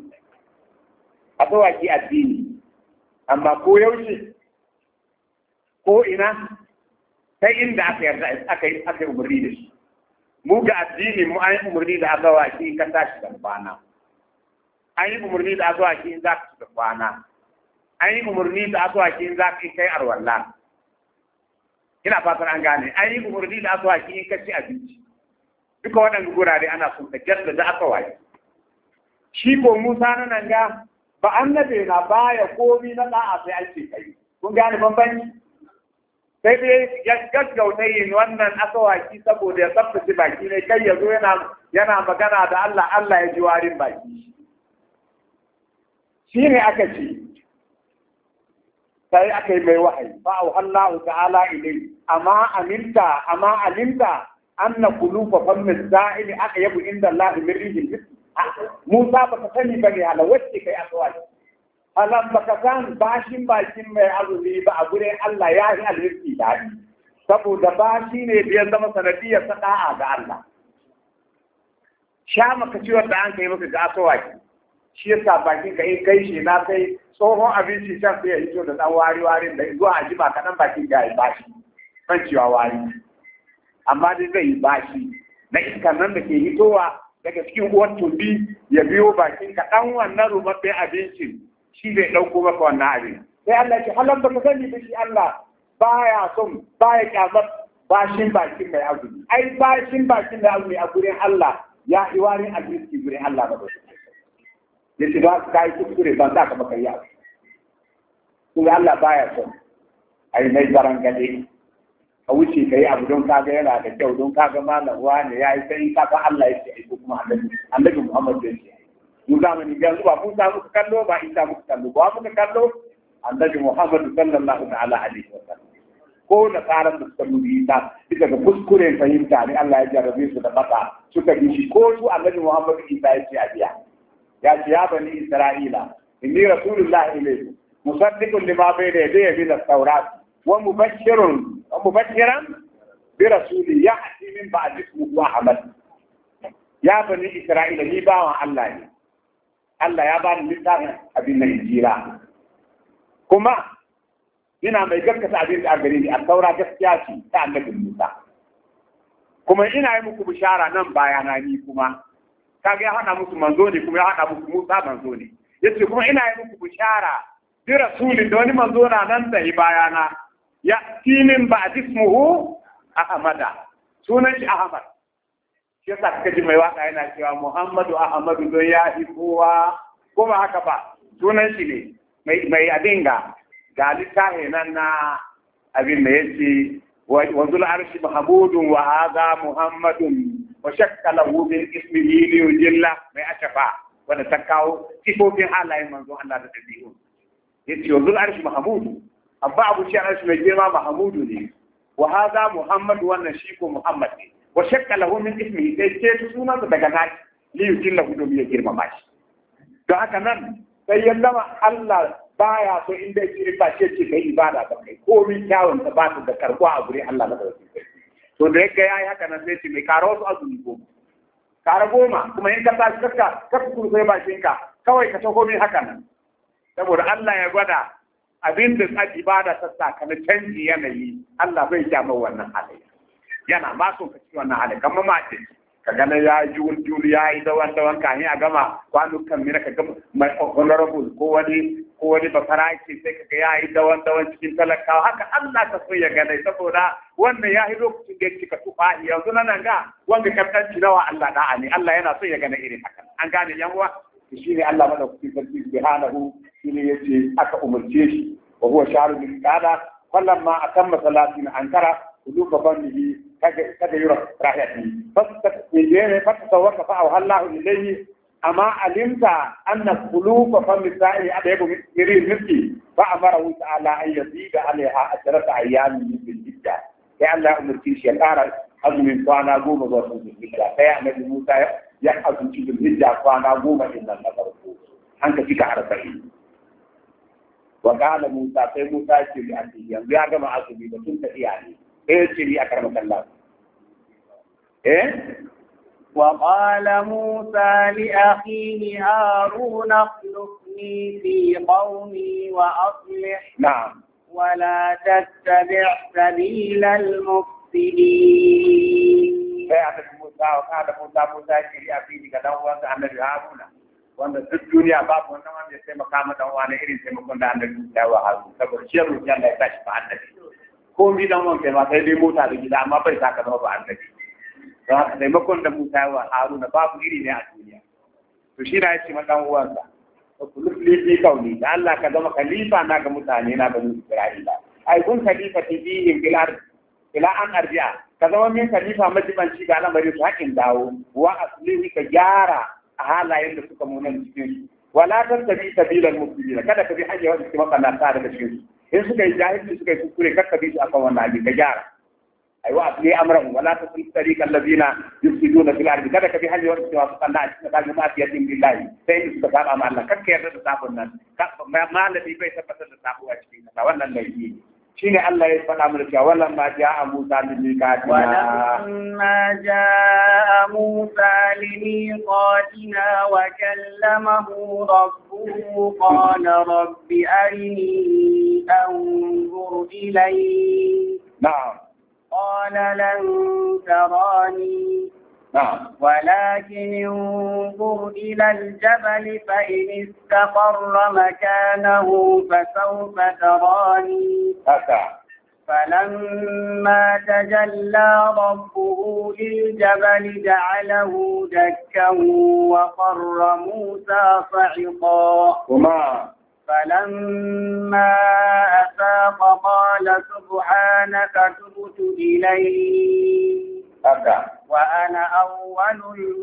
a tsawaki addini amma ko yaushe ko ina sai inda aka yarda aka yi aka yi umarni da shi mu ga addini mu an yi umarni da azawaki in ka tashi da kwana an yi umarni da azawaki in za ka da kwana an yi umarni da azawaki in za ka kai arwalla ina fatan an gane an yi umarni da azawaki in ka ci abinci duka waɗanda gurare ana son ka jarda da aka waye shi ko Musa na nan ga ba annabe na baya komi na da'a sai an ce kai kun gane bambanci sai dai ya gaggauta yin wannan asawaki saboda ya tsaftace baki ne kai ya zo yana yana magana da Allah Allah ya ji warin baki shi ne aka ce sai aka yi mai wahayi fa Allah ta'ala ilai amma aminta amma alimta anna qulufa fammi sa'ili aqyabu inda Allah min rijil Musa ba ka sani ba ne ala wacce kai asawaki alam ba ka san bashin bakin mai azumi ba a gurin Allah ya yi alheri daɗi saboda bashi ne da ya zama sanadiyar sada'a ga Allah sha maka ciwon da an kai maka ga asawaki shi yasa bakin ka in kai shi na sai tsohon abinci can sai ya hito da ɗan wari warin da zuwa a jima kaɗan bakin ka yi bashi ban cewa wari amma dai zai yi bashi na iskan nan da ke hitowa daga cikin uwar tumbi ya biyo bakin ka dan wannan rubabben abincin shi zai dauko maka wannan abin sai Allah ya halan baka sani da shi Allah baya son baya kyamar bashin bakin mai azumi ai bashin bakin da azumi a gurin Allah ya iwarin abinci gurin Allah ba yace da kai kuskure ban da ka baka yi abu kuma Allah baya son ai mai zarangade a wuce ka yi abu don kaga yana da kyau don kaga malam wani ya yi sai kaga Allah ya ce ko kuma annabi annabi Muhammad ya ce mu zamani ga zuwa mun samu kallo ba in samu kallo ba muka kallo annabi Muhammad sallallahu ta'ala alaihi wasallam ko na tsaran da suka nuni ta duka ga kuskuren fahimta ne Allah ya jarrabe su da baka suka bi shi ko su annabi Muhammad Isa ya ce a biya ya ce ya bani Isra'ila inni rasulullahi ilaykum musaddiqun lima bayna yadayya min at-taurat wa mubashshirun ومبشرا برسول يأتي من بعد اسمه أحمد يا بني إسرائيل لي باوا الله الله يا بني لسان أبي الإنجيل كما هنا ما يقول كتابين أجرين التوراة كسياسي تعلق الموسى كما هنا يمكن بشارة نم بيانا ني كما كاجي هذا مسلم منزوني كما هذا مسلم موسى منزوني يتري كما هنا يمكن بشارة برسول دوني منزونا ننتهي بيانا ya tinin ba ismuhu ahmada sunan shi ahmad shi yasa kaka ji mai waka yana cewa muhammadu ahmadu don ya fi kowa ko ba haka ba sunan shi ne mai mai abinga ga littafi nan na abin da yace wa zul arshi mahmudun wa hadha muhammadun wa shakkalahu bil ismihi li yujilla mai ashafa wanda ta kawo sifofin halayen manzo Allah da dabi'u yace wa zul arshi mahmudun abba abu shi arshi mai girma Mahamudu ne wa hadha Muhammad wannan shi ko Muhammad ne wa shakka lahu min ismihi sai ce sunansa daga naki li yujilla hu domin ya girmama shi don haka nan sai ya zama Allah baya so inda yake ba ce ce kai ibada ba kai komai kyawun ta ba ta da karbuwa a gurin Allah da to da yake yayi haka nan sai ce mai karo su azumi goma kara goma kuma in ka tashi kakka kakka kun sai bakin ka kawai ka taho min haka nan saboda Allah ya gwada abin da sa ibada ta saka na canji yanayi Allah bai kyama wannan hali yana ma so ka ci wannan hali kamar mace ka gana ya yi juli ya yi dawan dawan kahin a gama kwanukan mina ka gama mai honorable ko wani ko wani bafaraki sai ka ga ya yi dawan dawan cikin talakawa haka Allah ka so ya gane saboda wannan ya yi lokacin da ya cika tufa yanzu nan ga wanda kaftanci nawa Allah da'a ne Allah yana so ya gane irin haka an gane yan uwa shi ne Allah madaukakin sarki subhanahu shi ne yace aka umurce shi wa huwa sharu bil qada falamma atamma salatin ankara quluba bannihi kada yura rahiyati fastakbir fatasawwaka fa awhallahu ilayhi amma alimta anna quluba fami sa'i adabu mirin miski fa amara ta'ala an yazida alaiha asharata ayyamin bil hijja ya Allah umurci shi ya kara azumin kwana goma zuwa bil hijja sai annabi Musa ya azumci bil hijja kwana goma din nan na farko an ka cika arba'in wa qala Musa sai Musa ce li annabi yanzu ya gama azumi da tun tafiya ne eh ce a karama Allah eh وقال موسى لأخيه هارون اخلفني في قومي وأصلح نعم ولا تتبع سبيل المفسدين. فيعرف موسى وقال موسى موسى لأخيه كذا النبي هارون wanda duk duniya babu wannan wanda ya taimaka ma dan wani irin taimakon da annabi ya wa haru saboda shi ruwan Allah ya tashi fa annabi ko mi dan wanke ma sai dai mota da gida amma bai saka zama ba annabi don haka taimakon da Musa wa Haruna babu iri ne a duniya to shi na yace ma dan uwansa to kullu fi kauni da Allah ka zama khalifa na ga mutane na bani Isra'ila ai kun khalifa tibihim bil ard ila an arji'a ka zama min khalifa majibanci ga al'amari su hakin dawo wa aslihi ka gyara a halayen da suka munan cikin su wala tattabi sabilal mufsidin kada ka bi hanya wanda kuma kana ta daga cikin su in suka yi jahilci suka yi kuskure kakka bi su akan wannan abin ka gyara aiwa asli amran wala tasul tariqa allazina yufsiduna fil ardi kada ka bi hanya wanda kuma kana a cikin kalmar ma'asiyatin billahi sai su ka saba ma Allah kakka yarda da sabon nan malami bai tabbatar da sabo a cikin ka wannan laifi shine Allah ya faɗa mana cewa wallan ma ja'a Musa limiqatina walamma ja'a Musa limiqatina wa kallamahu rabbuhu qala rabbi arini anzur ilayk na'am qala lan tarani نعم ولكن انظر إلى الجبل فإن استقر مكانه فسوف تراني هكا فلما تجلى ربه للجبل جعله دكا وقر موسى صعقا وما فلما أفاق قال سبحانك تبت إليك haka وأنا أول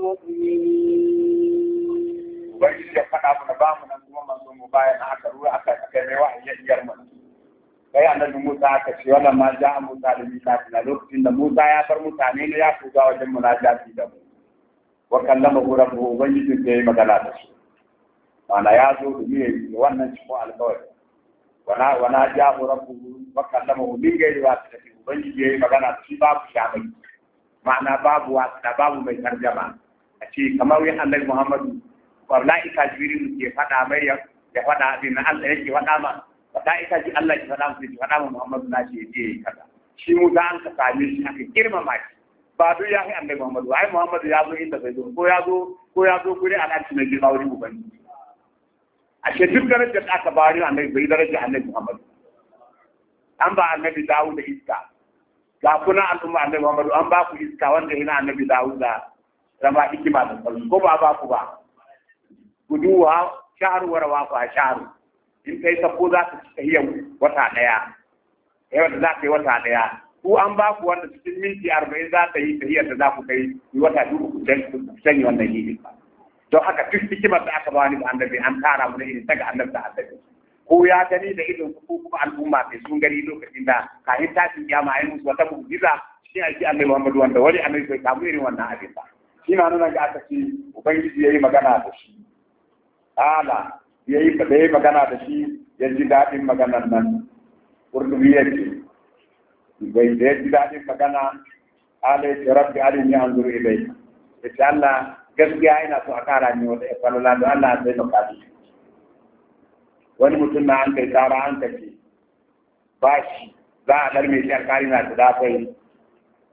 المؤمنين. ubangiji ya faɗa mana ba mu nan kuma manzo mu bayan aka ruwa aka kai mai wahayi yar mu sai annabi Musa aka ce wala ma ja'a Musa da miqatina lokacin da Musa ya bar mutane ne ya tuga wajen munajati da mu wa kallama rabbuhu ubangiji ya yi magana da shi mana ya zo da ne wannan cikin alƙawari wana wana ja'a rabbuhu wa kallama min gairi wasu ubangiji ya yi magana da shi babu shamai ma'ana babu wasu babu mai tarjama a ce kamar yin annabi Muhammadu malaika Jibril ke faɗa mai ya faɗa abin Allah yake faɗa ma malaika ji Allah ke faɗa musu faɗa ma Muhammadu na ce je kaza shi mu da an ka same shi aka girmama shi ba duk ya yi annabi Muhammadu ai Muhammadu ya zo inda bai zo ko ya zo ko ya zo guri al'arci na girma wurin ubangiji a ce duk darajar da aka bari annabi bai darajar annabi Muhammadu an ba annabi Dawud da iska ga kuna al'umma annabi Muhammadu an ba ku iska wanda ina annabi Dawud da zama hikima da sauki ko ba ba ku ba guduwa shahru wa rawafa shahru in kai sako za ka ci tahiyar wata daya yau da za ka yi wata daya ku an ba ku wanda cikin minti arba'in za ta yi tahiyar da za ku kai wata dubu ku sanya wannan hidin don haka duk hikimar da aka bani da annabi an tara mu da irin daga annabi da annabi ko ya gani da idon ko kuma al'umma sai sun gani lokacin da kafin tashin kiyama ai musu wata mu'jiza shi ake annabi Muhammadu wanda wani annabi bai samu irin wannan abin ba shi na nuna ga aka ce ubangiji yayi magana da shi ala yayi da yayi magana da shi ya ji dadin maganar nan urdubi yake bai da ji dadin magana ala ya rabbi arini anzuru ilayka ya Allah gaskiya ina so a kara ni wata falala da Allah sai maka shi wani mutum na an kai tsara an kace ba shi za a dar mai shi alkali na da dafai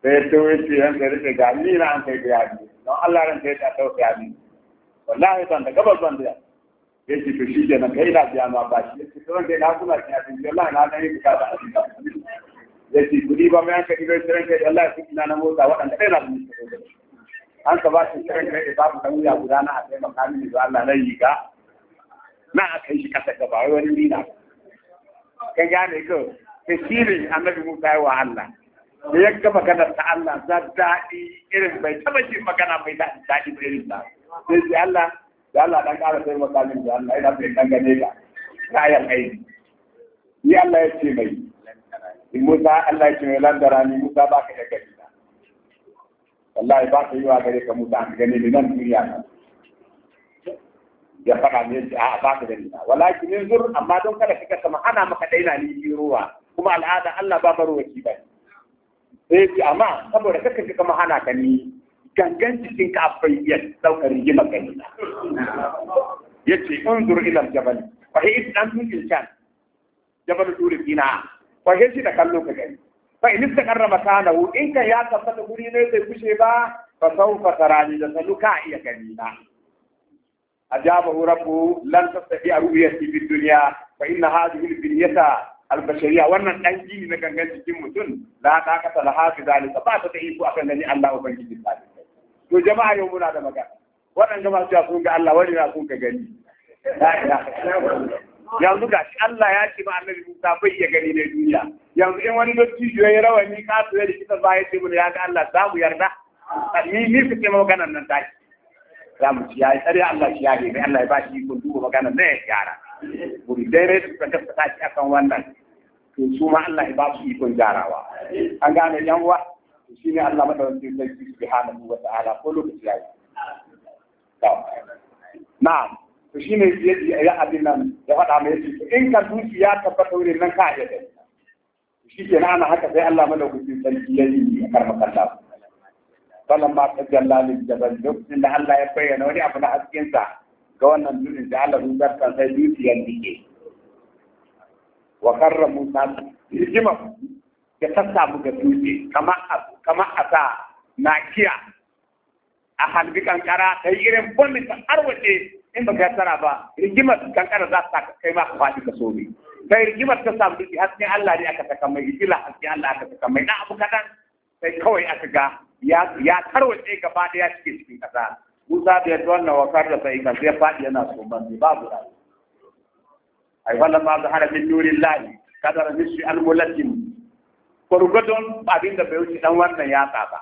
sai to yace yan kai rike ga ni na an kai ga ni don Allah ran kai ta tausaya ni wallahi ban da gabas ban da yace to shi da kai na biya ma ba shi yace to ran kai na kuma ki abin wallahi na dan yi ka da yace kudi ba mai an kai ga ran kai wallahi kudi na na mota wadanda kai na da an ka ba shi ran kai ba mu wuya guda na a kai makami da Allah na yi ga na akai shi kasa gaba wani rina kan gane ko tasirin annabi Musa ya wa Allah da ya ga maganar ta Allah za daɗi irin bai taba jin magana mai daɗi daɗi ba irin ta sai sai Allah da Allah dan ƙara sai makalin da Allah ina bai dan gane ka kayan aiki ni Allah ya ce mai in Musa Allah ya ce mai landara ni Musa ba ka da gari wallahi ba ka yi wa gare ka Musa an gane ni nan duniya ya faɗa ne a ba ka gani walakin yanzur amma don kada kika kama ana maka daina ni ruwa kuma al'ada Allah ba baro waki ba sai ce amma saboda kaka kika kama hana ka ni gangan cikin ka akwai iya daukar rigima kai yace unzur ila al-jabal fa hi dan tujin can jabal turina fa hi shi da kallo ka gani fa in istaqarra makanahu in ka ya tabbata guri ne sai kushe ba fa sawfa tarani da saluka iya gani na أجابه ربه لن تستطيع رؤيتي في الدنيا فإن هذه البنية البشرية وأن الأنجيل نكن جنس جمتون لا طاقة لها في ذلك فأت تعيش أكنني الله وبنجي ذلك. تو جماعة يومنا هذا مكان وأنا جماعة جاسون الله ولنا سون كجني. لا لا. yanzu gashi Allah ya ce ma Annabi Musa bai ya gani ne duniya yanzu in wani dotti ya rawani ka so ya likita ba ya ce mun ya ga Allah za mu yarda ni ni su ce maganar nan tashi za mu ci yayi tsare Allah shi yare mai Allah ya ba shi kun duba magana ne ya gyara buri dai ne suka gaskata shi akan wannan to su ma Allah ya ba su ikon gyarawa an gane yan uwa shine Allah madaukakin sarki subhanahu wa ta'ala ko lokaci yayi na'am to shine ya abin nan ya faɗa mai shi in ka duki ya tabbata wurin nan ka iya dai shi ke ana haka sai Allah madaukakin sarki ya yi a karmakan Allah فلما تجلى للجبل lokacin da Allah ya bayyana wani abu na hasken sa ga wannan dutsen da Allah ya zarta sai dutsen dike wa karra Musa hikima ya tassa mu ga dutse kamar kamar asa nakiya a halbi kankara kai irin bonne ta arwace in baka tsara ba rigimar kankara za ta kai ma ka fadi ka so ne kai rigimar ta samu dutse hasken Allah ne aka saka mai hikila hasken Allah aka saka mai na abu kadan sai kawai aka ga ya tarwace gaba da ya cike cikin kasa Musa da yadda wannan wakar da sai kan sai fadi yana so ban babu da ai wannan ma da hada min nurillahi kadara nishi almulatin kurgudun abin da bai wuce dan wannan ya tsaba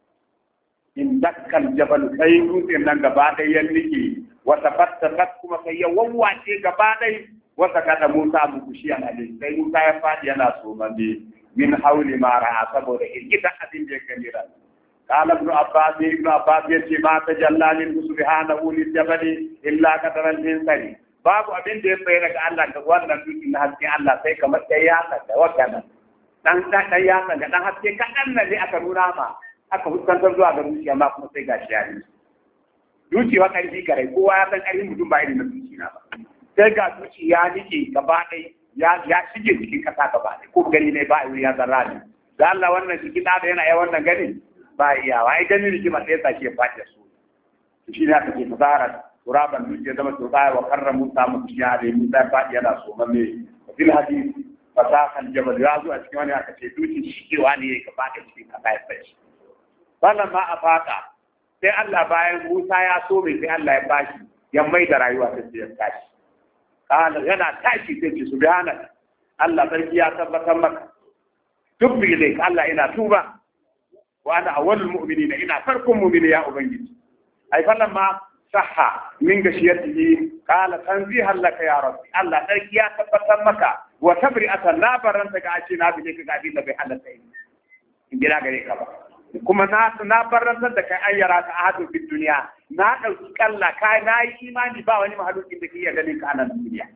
in dakkal jabal sai dutsen nan gaba da ya nike wata fatta kuma sai ya wawace gaba da wata kada Musa mu kushi an alai sai Musa ya fadi yana so ban min hauli ma ra'a saboda irgita abin da ya gani ran قال ابن عباس ابن عباس يتي ما تجلى لله سبحانه للجبل الا قدر الانسان babu abin da ya tsaye daga Allah da wannan dutsen na haske Allah sai kamar sai ya saka wakana dan dan ya saka dan haske kadan ne aka nuna ma aka huskantar zuwa ga zuciya ma kuma sai gashi ya yi duki wa kan gare kowa ya san arin mutum ba irin duki na ba sai ga duki ya nike gaba dai ya ya shige cikin kasa gaba dai ko gari ne ba ya zarra ne da Allah wannan cikin da yana ya wannan gani ba iyawa ai ganin rigima sai sake fadi su shi ne aka ce fasara turaban duk ya zama turbaya wa karra Musa mutiya da Musa ya fadi yana so mamme fil hadith fasahan jabal ya zo a cikin wani aka ce duki shikewa ne ya gaba da cikin kasa ya fashi ballan ma a fata sai Allah bayan Musa ya so mai sai Allah ya bashi ya mai da rayuwa ta ya tashi kana yana tashi sai ce subhanaka Allah sarki ya tabbatar maka tubbi dai Allah ina tuba وانا اول المؤمنين ان فركم مؤمن يا ابنجي اي فلما صح من غشيته قال تنزيها لك يا ربي الله تركي يا تبتر مكا وتبرئه لا برنت غاشي نا بيك غادي لبي الله تاي انجلا غري كبا kuma na na barantar da kai ayyara ta ahadu fi duniya na dauki kalla kai na yi imani ba wani mahalukin da ke iya ganin ka anan duniya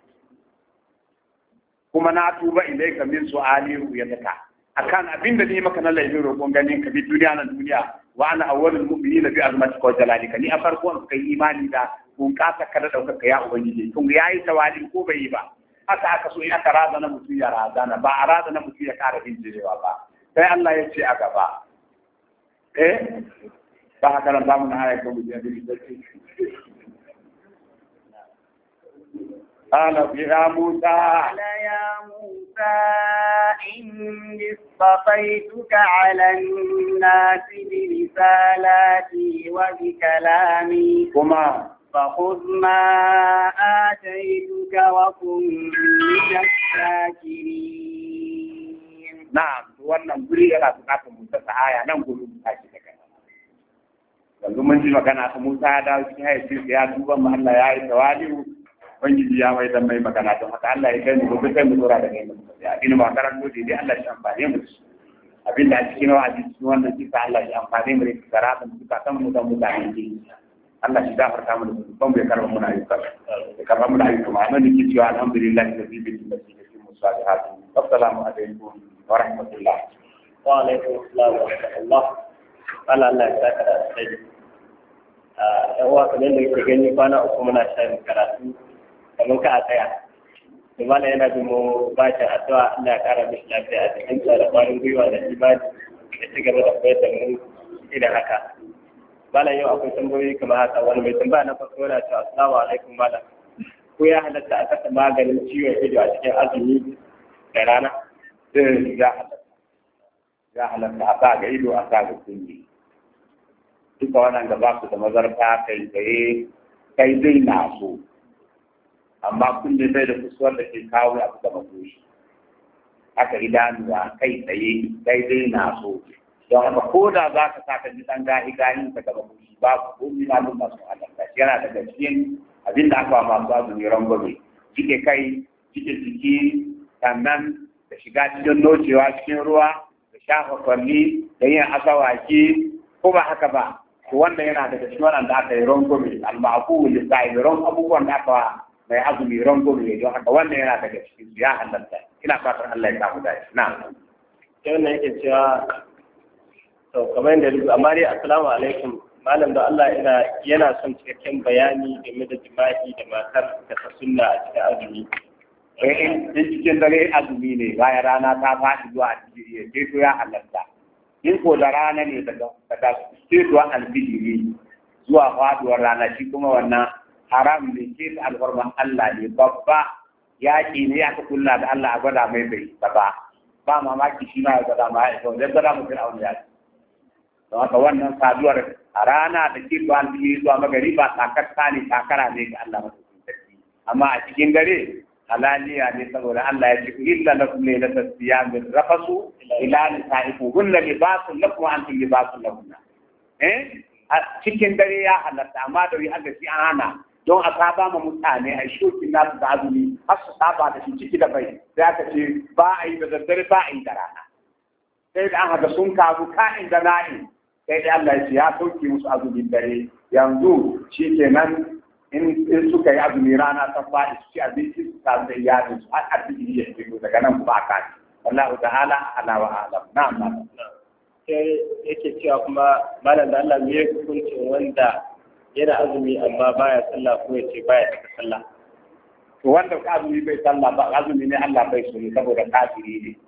kuma na tuba ilaika min su'ali ru'yataka akan abin da ni maka na laifin roƙon ganin ka bi duniya na duniya wa ana awwalul mu'minin bi azmatika wa jalalika ni a farkon kai imani da kun kasa ka da daukar ya ubangiji kun yayi tawali ko bai yi ba haka aka so in aka raza na mutum ya raza na ba a raza na mutum ya kara bin jirewa ba sai Allah ya ce a gaba eh ba haka ran zamu na aya ko mu je da shi قال يا موسى قال يا موسى إني اصطفيتك على الناس برسالاتي وبكلامي كما فخذ ما آتيتك وكن من الشاكرين. نعم wannan guri yana bukatar Musa ta aya nan gurin ta shi daga yanzu mun ji magana ta Musa ya dawo cikin haifin ya duba mu Allah ya yi tawali'u Ubangiji ya mai dan mai magana don haka Allah ya kai mu gobe sai mu dora da kai mu ya ina ba karan dole dai Allah ya amfane mu abinda a cikin wa'azi cikin wannan kisa Allah ya amfane mu da karatun suka san mu da mutane ne Allah shi gafarta mu da ban bai karba mu na ayyuka da karba mu da ayyuka ma nan nake cewa alhamdulillah da bibi da cikin musalihat assalamu alaikum wa rahmatullah wa alaikum assalam wa rahmatullah Allah Allah ya saka da sai a yawa kamar da kake gani kwana uku muna shan karatu kamar ka a tsaya da mana yana da mu ba shi addu'a Allah ya kara mishi lafiya a cikin da kwarin gwiwa da imani da ci gaba da koyar da mu idan haka malam yau akwai tambayoyi kamar haka wani mai tambaya na farko yana cewa assalamu alaikum malam ko ya halatta a kasa maganin ciwon ido a cikin azumi da rana eh ya halatta ya halatta a sa ga ido a sa ga kunni duka wannan da ba su da mazarta kai tsaye kai dai na so amma kunne bai da kusuwar da ke kawo abu da makoshi haka idanuwa kai tsaye kai dai na so don haka ko da za ka sa ka ji ɗan gahi gahin ka gaba makoshi babu ko mina mun masu halatta yana daga cikin abin da aka wa masu azumi rangwame cike kai cike jiki sannan da shiga cikin nocewa cikin ruwa da shafa kwalli da yin asawaki ko ba haka ba wannan yana daga cikin wannan da aka yi rangwame al-ma'qul lisai ron abubuwan da aka wa mai azumi rangwame don haka wannan yana daga cikin ya halatta ina fatan Allah ya samu dace na sai wannan yake cewa to kamar yadda rubu amma dai assalamu alaikum malam da Allah ina yana son cikakken bayani game da jima'i da matar da ta sunna a cikin azumi eh in cikin dare azumi ne bayan rana ta faɗi zuwa alfijiri sai to ya halatta in ko da rana ne daga daga fitowa alfijiri zuwa faduwar rana shi kuma wannan haram ne ke ta alfarman Allah ne babba yaƙi ne aka kulla da Allah a gwada mai bai ba ba mamaki shi ma ya gwada ma ya gwada gwada mu fir'aun ya ce don haka wannan saduwar a rana da ke zuwa alfijiri zuwa magari ba takarta ne takara ne ga Allah masu sarki amma a cikin dare halaliya ne saboda Allah ya ce illa lakum laylatas siyam rafasu ila nisaikum hunna libasun lakum wa antum libasun lahunna eh cikin dare ya halatta amma da yi aka ci an hana don a saba ma mutane a shokin nasu da azumi har su saba da shi ciki da bai sai aka ce ba a yi da daddare ba a yi da rana sai da an haka sun karu ka'in da na'in sai da Allah ya ce ya sauke musu azumin dare yanzu shi kenan in suka yi azumi rana ta faɗi su ci abinci su ta sai yaro su har arziki ya fito daga nan ba ka ci wallahu ta'ala ala wa alam na'am na'am sai yake cewa kuma malam da Allah me hukuncin wanda yana azumi amma baya sallah ko ya ce baya cika sallah to wanda azumi bai sallah ba azumi ne Allah bai so ne saboda kafiri ne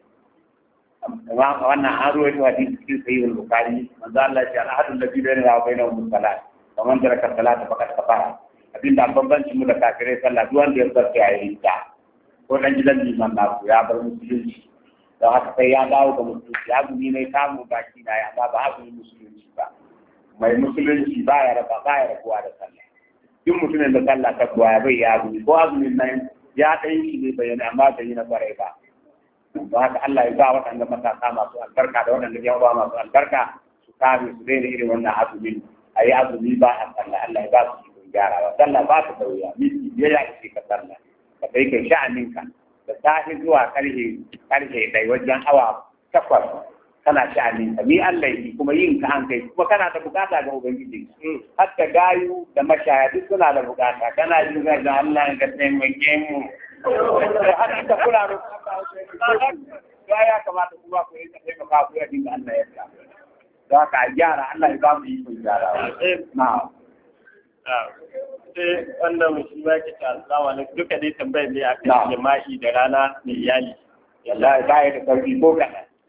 amma wannan an ruwaito hadisi cikin sahih al-bukhari manzo Allah ya ce ahadul ladhi bainana wa bainahum salat faman taraka salata faqad kafara abinda bambancin mu da kafirai sallah duk wanda ya zarta ya yi ta ko dan gidan liman na ya bar musulunci don haka sai ya dawo ga musulunci azumi ne kamun baki na ya ba azumi musulunci ba mai musulunci ba ya raba ba ya rabuwa da sallah duk mutumin da sallah ta kuwa bai ya azumi ko azumin nan ya ɗan shi ne bayyana amma bai yi na kwarai ba don haka Allah ya ba waɗanda matasa masu albarka da waɗanda yan uwa masu albarka su kame su daina irin wannan azumin a yi azumi ba a sallah Allah ya ba su ikon gyarawa sallah ba ta dauya miki ya ya ishe ka sallah ka kai kai sha'aninka da safe zuwa karfe karfe ɗaya wajen awa takwas kana sha'anin ka ni Allah yi kuma yin ka an kai kuma kana da bukata ga ubangiji hatta gayu da mashaya duk suna da bukata kana jin ga da Allah ya taimake mu har ita kula da ya ya kamata kuma ku yi taimaka ku ya dinga Allah ya ta da ka gyara Allah ya ba mu yi kun gyara na'am sai wannan mutum ba ke ta assalamu alaikum duka dai tambayar ne akan jima'i da rana da iyali wallahi ba ya da sauki ko kaɗan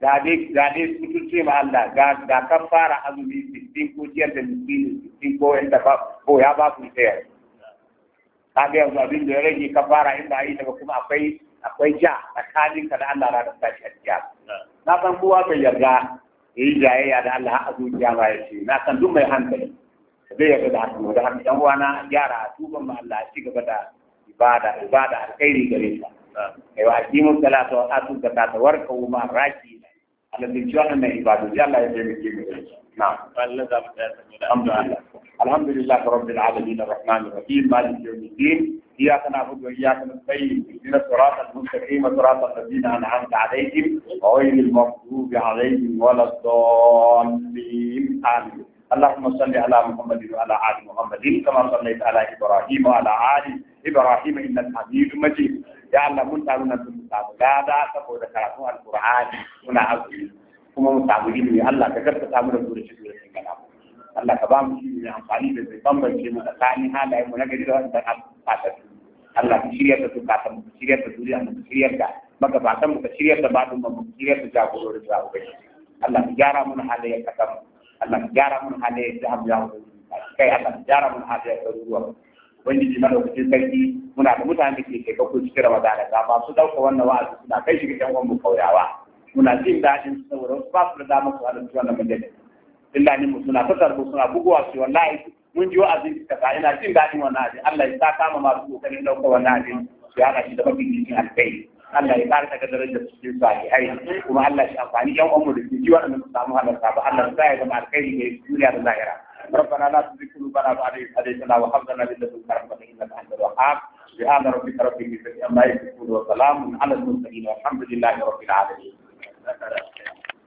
ga dai ga dai mutunce ma Allah ga ga kafara azumi sittin ko jiyar da miskini sittin ko inda ba ko ya ba ku sai kaga yanzu abin da ya rage kafara in ba yi daga kuma akwai akwai ja tsakanin ka da Allah ranar tashi alkiya na san kowa bai yarda yayi jayayya da Allah a zuciya ba ya ce na san duk mai hankali zai yarda da haka da haka yan uwana gyara tuban ma Allah ci gaba da ibada ibada alkhairi gare ka ai wa aqimu salata wa atu zakata warku ma raki alladhi ja'alna ibadu Allah ya taimake mu نعم الحمد لله الحمد لله رب العالمين الرحمن الرحيم مالك يوم الدين اياك نعبد واياك نستعين اهدنا الصراط المستقيم صراط الذين انعمت عليهم غير المغضوب عليهم ولا الضالين امين اللهم صل على محمد وعلى ال محمد كما صليت على ابراهيم وعلى ال ابراهيم انك حميد مجيد يا الله من تعالنا بالمتابعه saboda karatu alqur'ani muna azumi kuma mu samu ilimi Allah ka karka samu da zuwa cikin wannan kana Allah ka ba mu shi ne amfani da zai bambance mu tsakanin halayen mu na gari da wanda an fata Allah ka shirya da suka ta mu shirya da zuriya mu shirya da magabatan mu ka shirya da badun mu shirya da jagorori da ubai Allah ka gyara mu halayen kasam Allah ka gyara mu halayen da hamu ya kai Allah ka gyara mu halayen garuruwa wanda ji mana cikin sarki muna da mutane da ke kai ko cikin Ramadan da ba su dauka wannan wa'azi suna kai shi ga yan uwan mu kauyawa muna jin daɗin saboda ba su da damar su halarci wannan majalis illa ni mu suna fitar mu suna buguwa su wallahi mun ji wa'azin ka ta ina jin daɗin wannan abin Allah ya sa kama masu kokarin ɗaukar wannan abin su haɗa shi da mafi cikin alkai Allah ya ƙara daga darajar su cikin salihai kuma Allah shi amfani yan uwanmu da ke ji waɗanda su samu halarta ba Allah ya ya zama alkhairi ne duniya da lahira ربنا لا تزغ قلوبنا بعد إذ هديتنا وهب لنا من لدنك رحمة إنك أنت الوهاب سبحان ربك رب العزة عما يصفون وسلام على المرسلين والحمد لله رب العالمين.